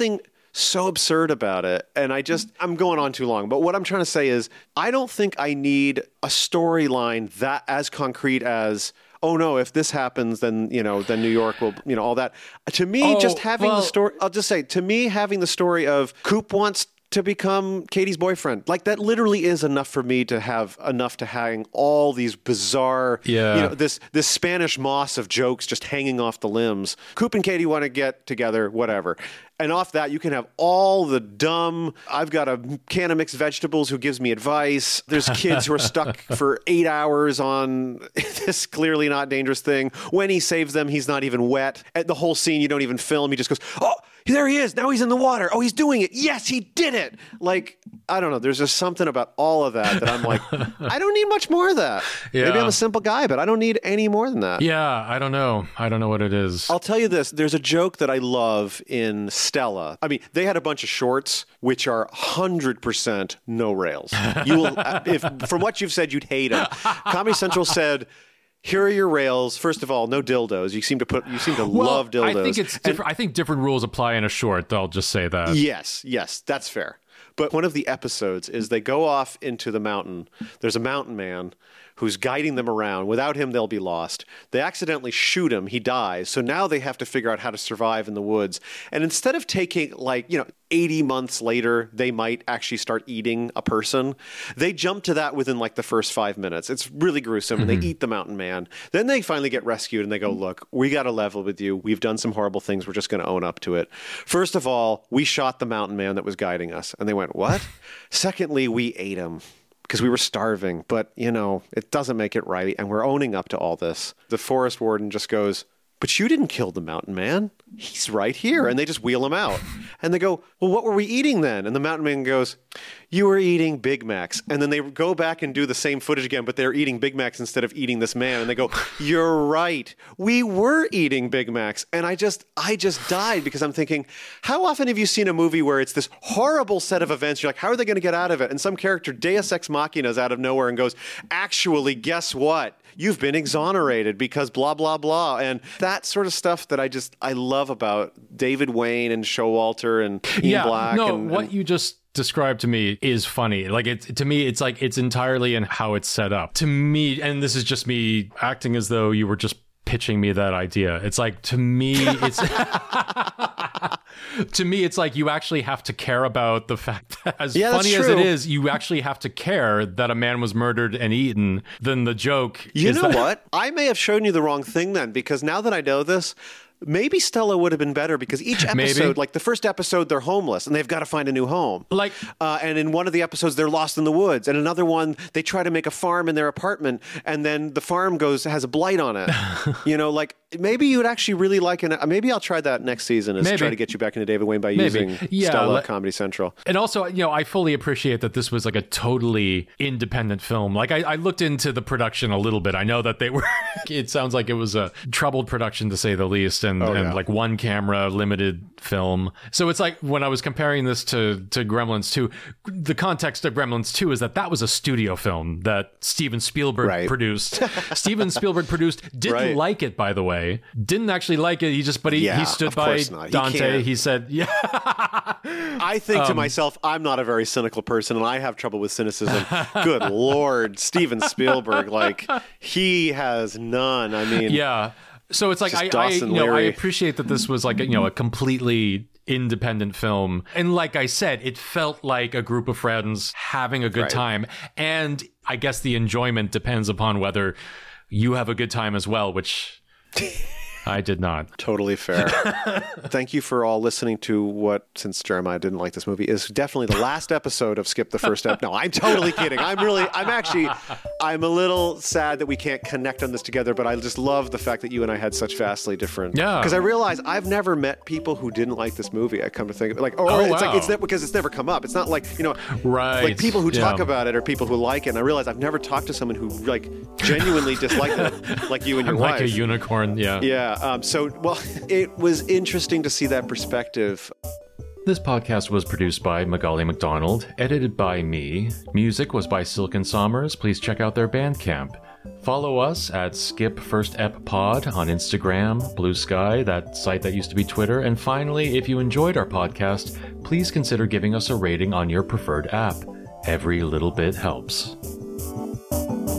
so absurd about it. And I just, I'm going on too long. But what I'm trying to say is, I don't think I need a storyline that as concrete as, oh no, if this happens, then, you know, then New York will, you know, all that. To me, Oh, just having well- the story, I'll just say, to me, having the story of Coop wants to become Katie's boyfriend, like that literally is enough for me to have enough to hang all these bizarre, Yeah. you know, this this Spanish moss of jokes just hanging off the limbs. Coop and Katie want to get together, whatever. And off that, you can have all the dumb, I've got a can of mixed vegetables who gives me advice. There's kids who are stuck for eight hours on this clearly not dangerous thing. When he saves them, he's not even wet. At the whole scene, you don't even film. He just goes, oh, there he is. Now he's in the water. Oh, he's doing it. Yes, he did it. Like, I don't know. There's just something about all of that that I'm like, I don't need much more of that. Yeah. Maybe I'm a simple guy, but I don't need any more than that. Yeah, I don't know. I don't know what it is. I'll tell you this. There's a joke that I love in Stella. I mean, they had a bunch of shorts which are one hundred percent no rails. You will, if from what you've said, you'd hate them. Comedy Central said, here are your rails. First of all, no dildos. You seem to put. You seem to Well, love dildos. I think it's different. I think different rules apply in a short. I'll just say that. Yes, yes, that's fair. But one of the episodes is they go off into the mountain. There's a mountain man who's guiding them around. Without him, they'll be lost. They accidentally shoot him. He dies. So now they have to figure out how to survive in the woods. And instead of taking, like, you know, eighty months later, they might actually start eating a person, they jump to that within like the first five minutes. It's really gruesome. Mm-hmm. And they eat the mountain man. Then they finally get rescued and they go, look, we got to level with you. We've done some horrible things. We're just going to own up to it. First of all, we shot the mountain man that was guiding us. And they went, what? Secondly, we ate him. Because we were starving, but, you know, it doesn't make it right, and we're owning up to all this. The forest warden just goes, but you didn't kill the mountain man. He's right here. And they just wheel him out. And they go, well, what were we eating then? And the mountain man goes, you were eating Big Macs. And then they go back and do the same footage again, but they're eating Big Macs instead of eating this man. And they go, you're right. We were eating Big Macs. And I just, I just died because I'm thinking, how often have you seen a movie where it's this horrible set of events? You're like, how are they going to get out of it? And some character Deus Ex Machina is out of nowhere and goes, actually, guess what? You've been exonerated because blah, blah, blah. And that sort of stuff that I just, I love about David Wayne and Showalter and Ian yeah, Black. no, and, what and, you just described to me is funny. Like, it to me, it's like it's entirely in how it's set up. To me, and this is just me acting as though you were just pitching me that idea. It's like, to me, it's to me, it's like you actually have to care about the fact that, as yeah, funny as it true. is, you actually have to care that a man was murdered and eaten. Then the joke, You is know that- what? I may have shown you the wrong thing then, because now that I know this, maybe Stella would have been better because each episode, Maybe. like the first episode, they're homeless and they've got to find a new home. Like- uh, and in one of the episodes, they're lost in the woods. And another one, they try to make a farm in their apartment, and then the farm goes has a blight on it. You know, like maybe you would actually really like it. Maybe I'll try that next season. Is Maybe. try to get you back into David Wayne by Maybe. using Yeah, Stella let- Comedy Central. And also, you know, I fully appreciate that this was like a totally independent film. Like, I, I looked into the production a little bit. I know that they were, it sounds like it was a troubled production to say the least, and, Oh, and yeah. like one camera limited film. So it's like when I was comparing this to, to Gremlins two, the context of Gremlins two is that that was a studio film that Steven Spielberg Right. produced. Steven Spielberg produced, didn't Right. like it, by the way. Didn't actually like it. He just, but he, Yeah, he stood of by course not. He Dante. can't. He said, yeah. I think to myself, I'm not a very cynical person, and I have trouble with cynicism. Good Lord, Steven Spielberg, like he has none. I mean, Yeah. So it's like Just I, I Dawson you know I Leary. appreciate that this was like a, you know a completely independent film, and like I said, it felt like a group of friends having a good Right. time, and I guess the enjoyment depends upon whether you have a good time as well, which I did not. totally fair. Thank you for all listening to what, since Jeremiah didn't like this movie, is definitely the last episode of Skip the First Step. No, I'm totally kidding. I'm really, I'm actually, I'm a little sad that we can't connect on this together, but I just love the fact that you and I had such vastly different. Yeah. Because I realize I've never met people who didn't like this movie. I come to think of it, like, or Oh, it's wow. like, it's ne- because it's never come up. It's not like, you know, Right. like people who talk Yeah. about it are people who like it. And I realize I've never talked to someone who like genuinely disliked it, like you and your Like wife. a unicorn, yeah. Yeah. Um, so, well, it was interesting to see that perspective. This podcast was produced by Magali McDonald, edited by me. Music was by Silken Sommers. Please check out their Bandcamp. Follow us at Skip First Ep Pod on Instagram, Blue Sky, that site that used to be Twitter. And finally, if you enjoyed our podcast, please consider giving us a rating on your preferred app. Every little bit helps.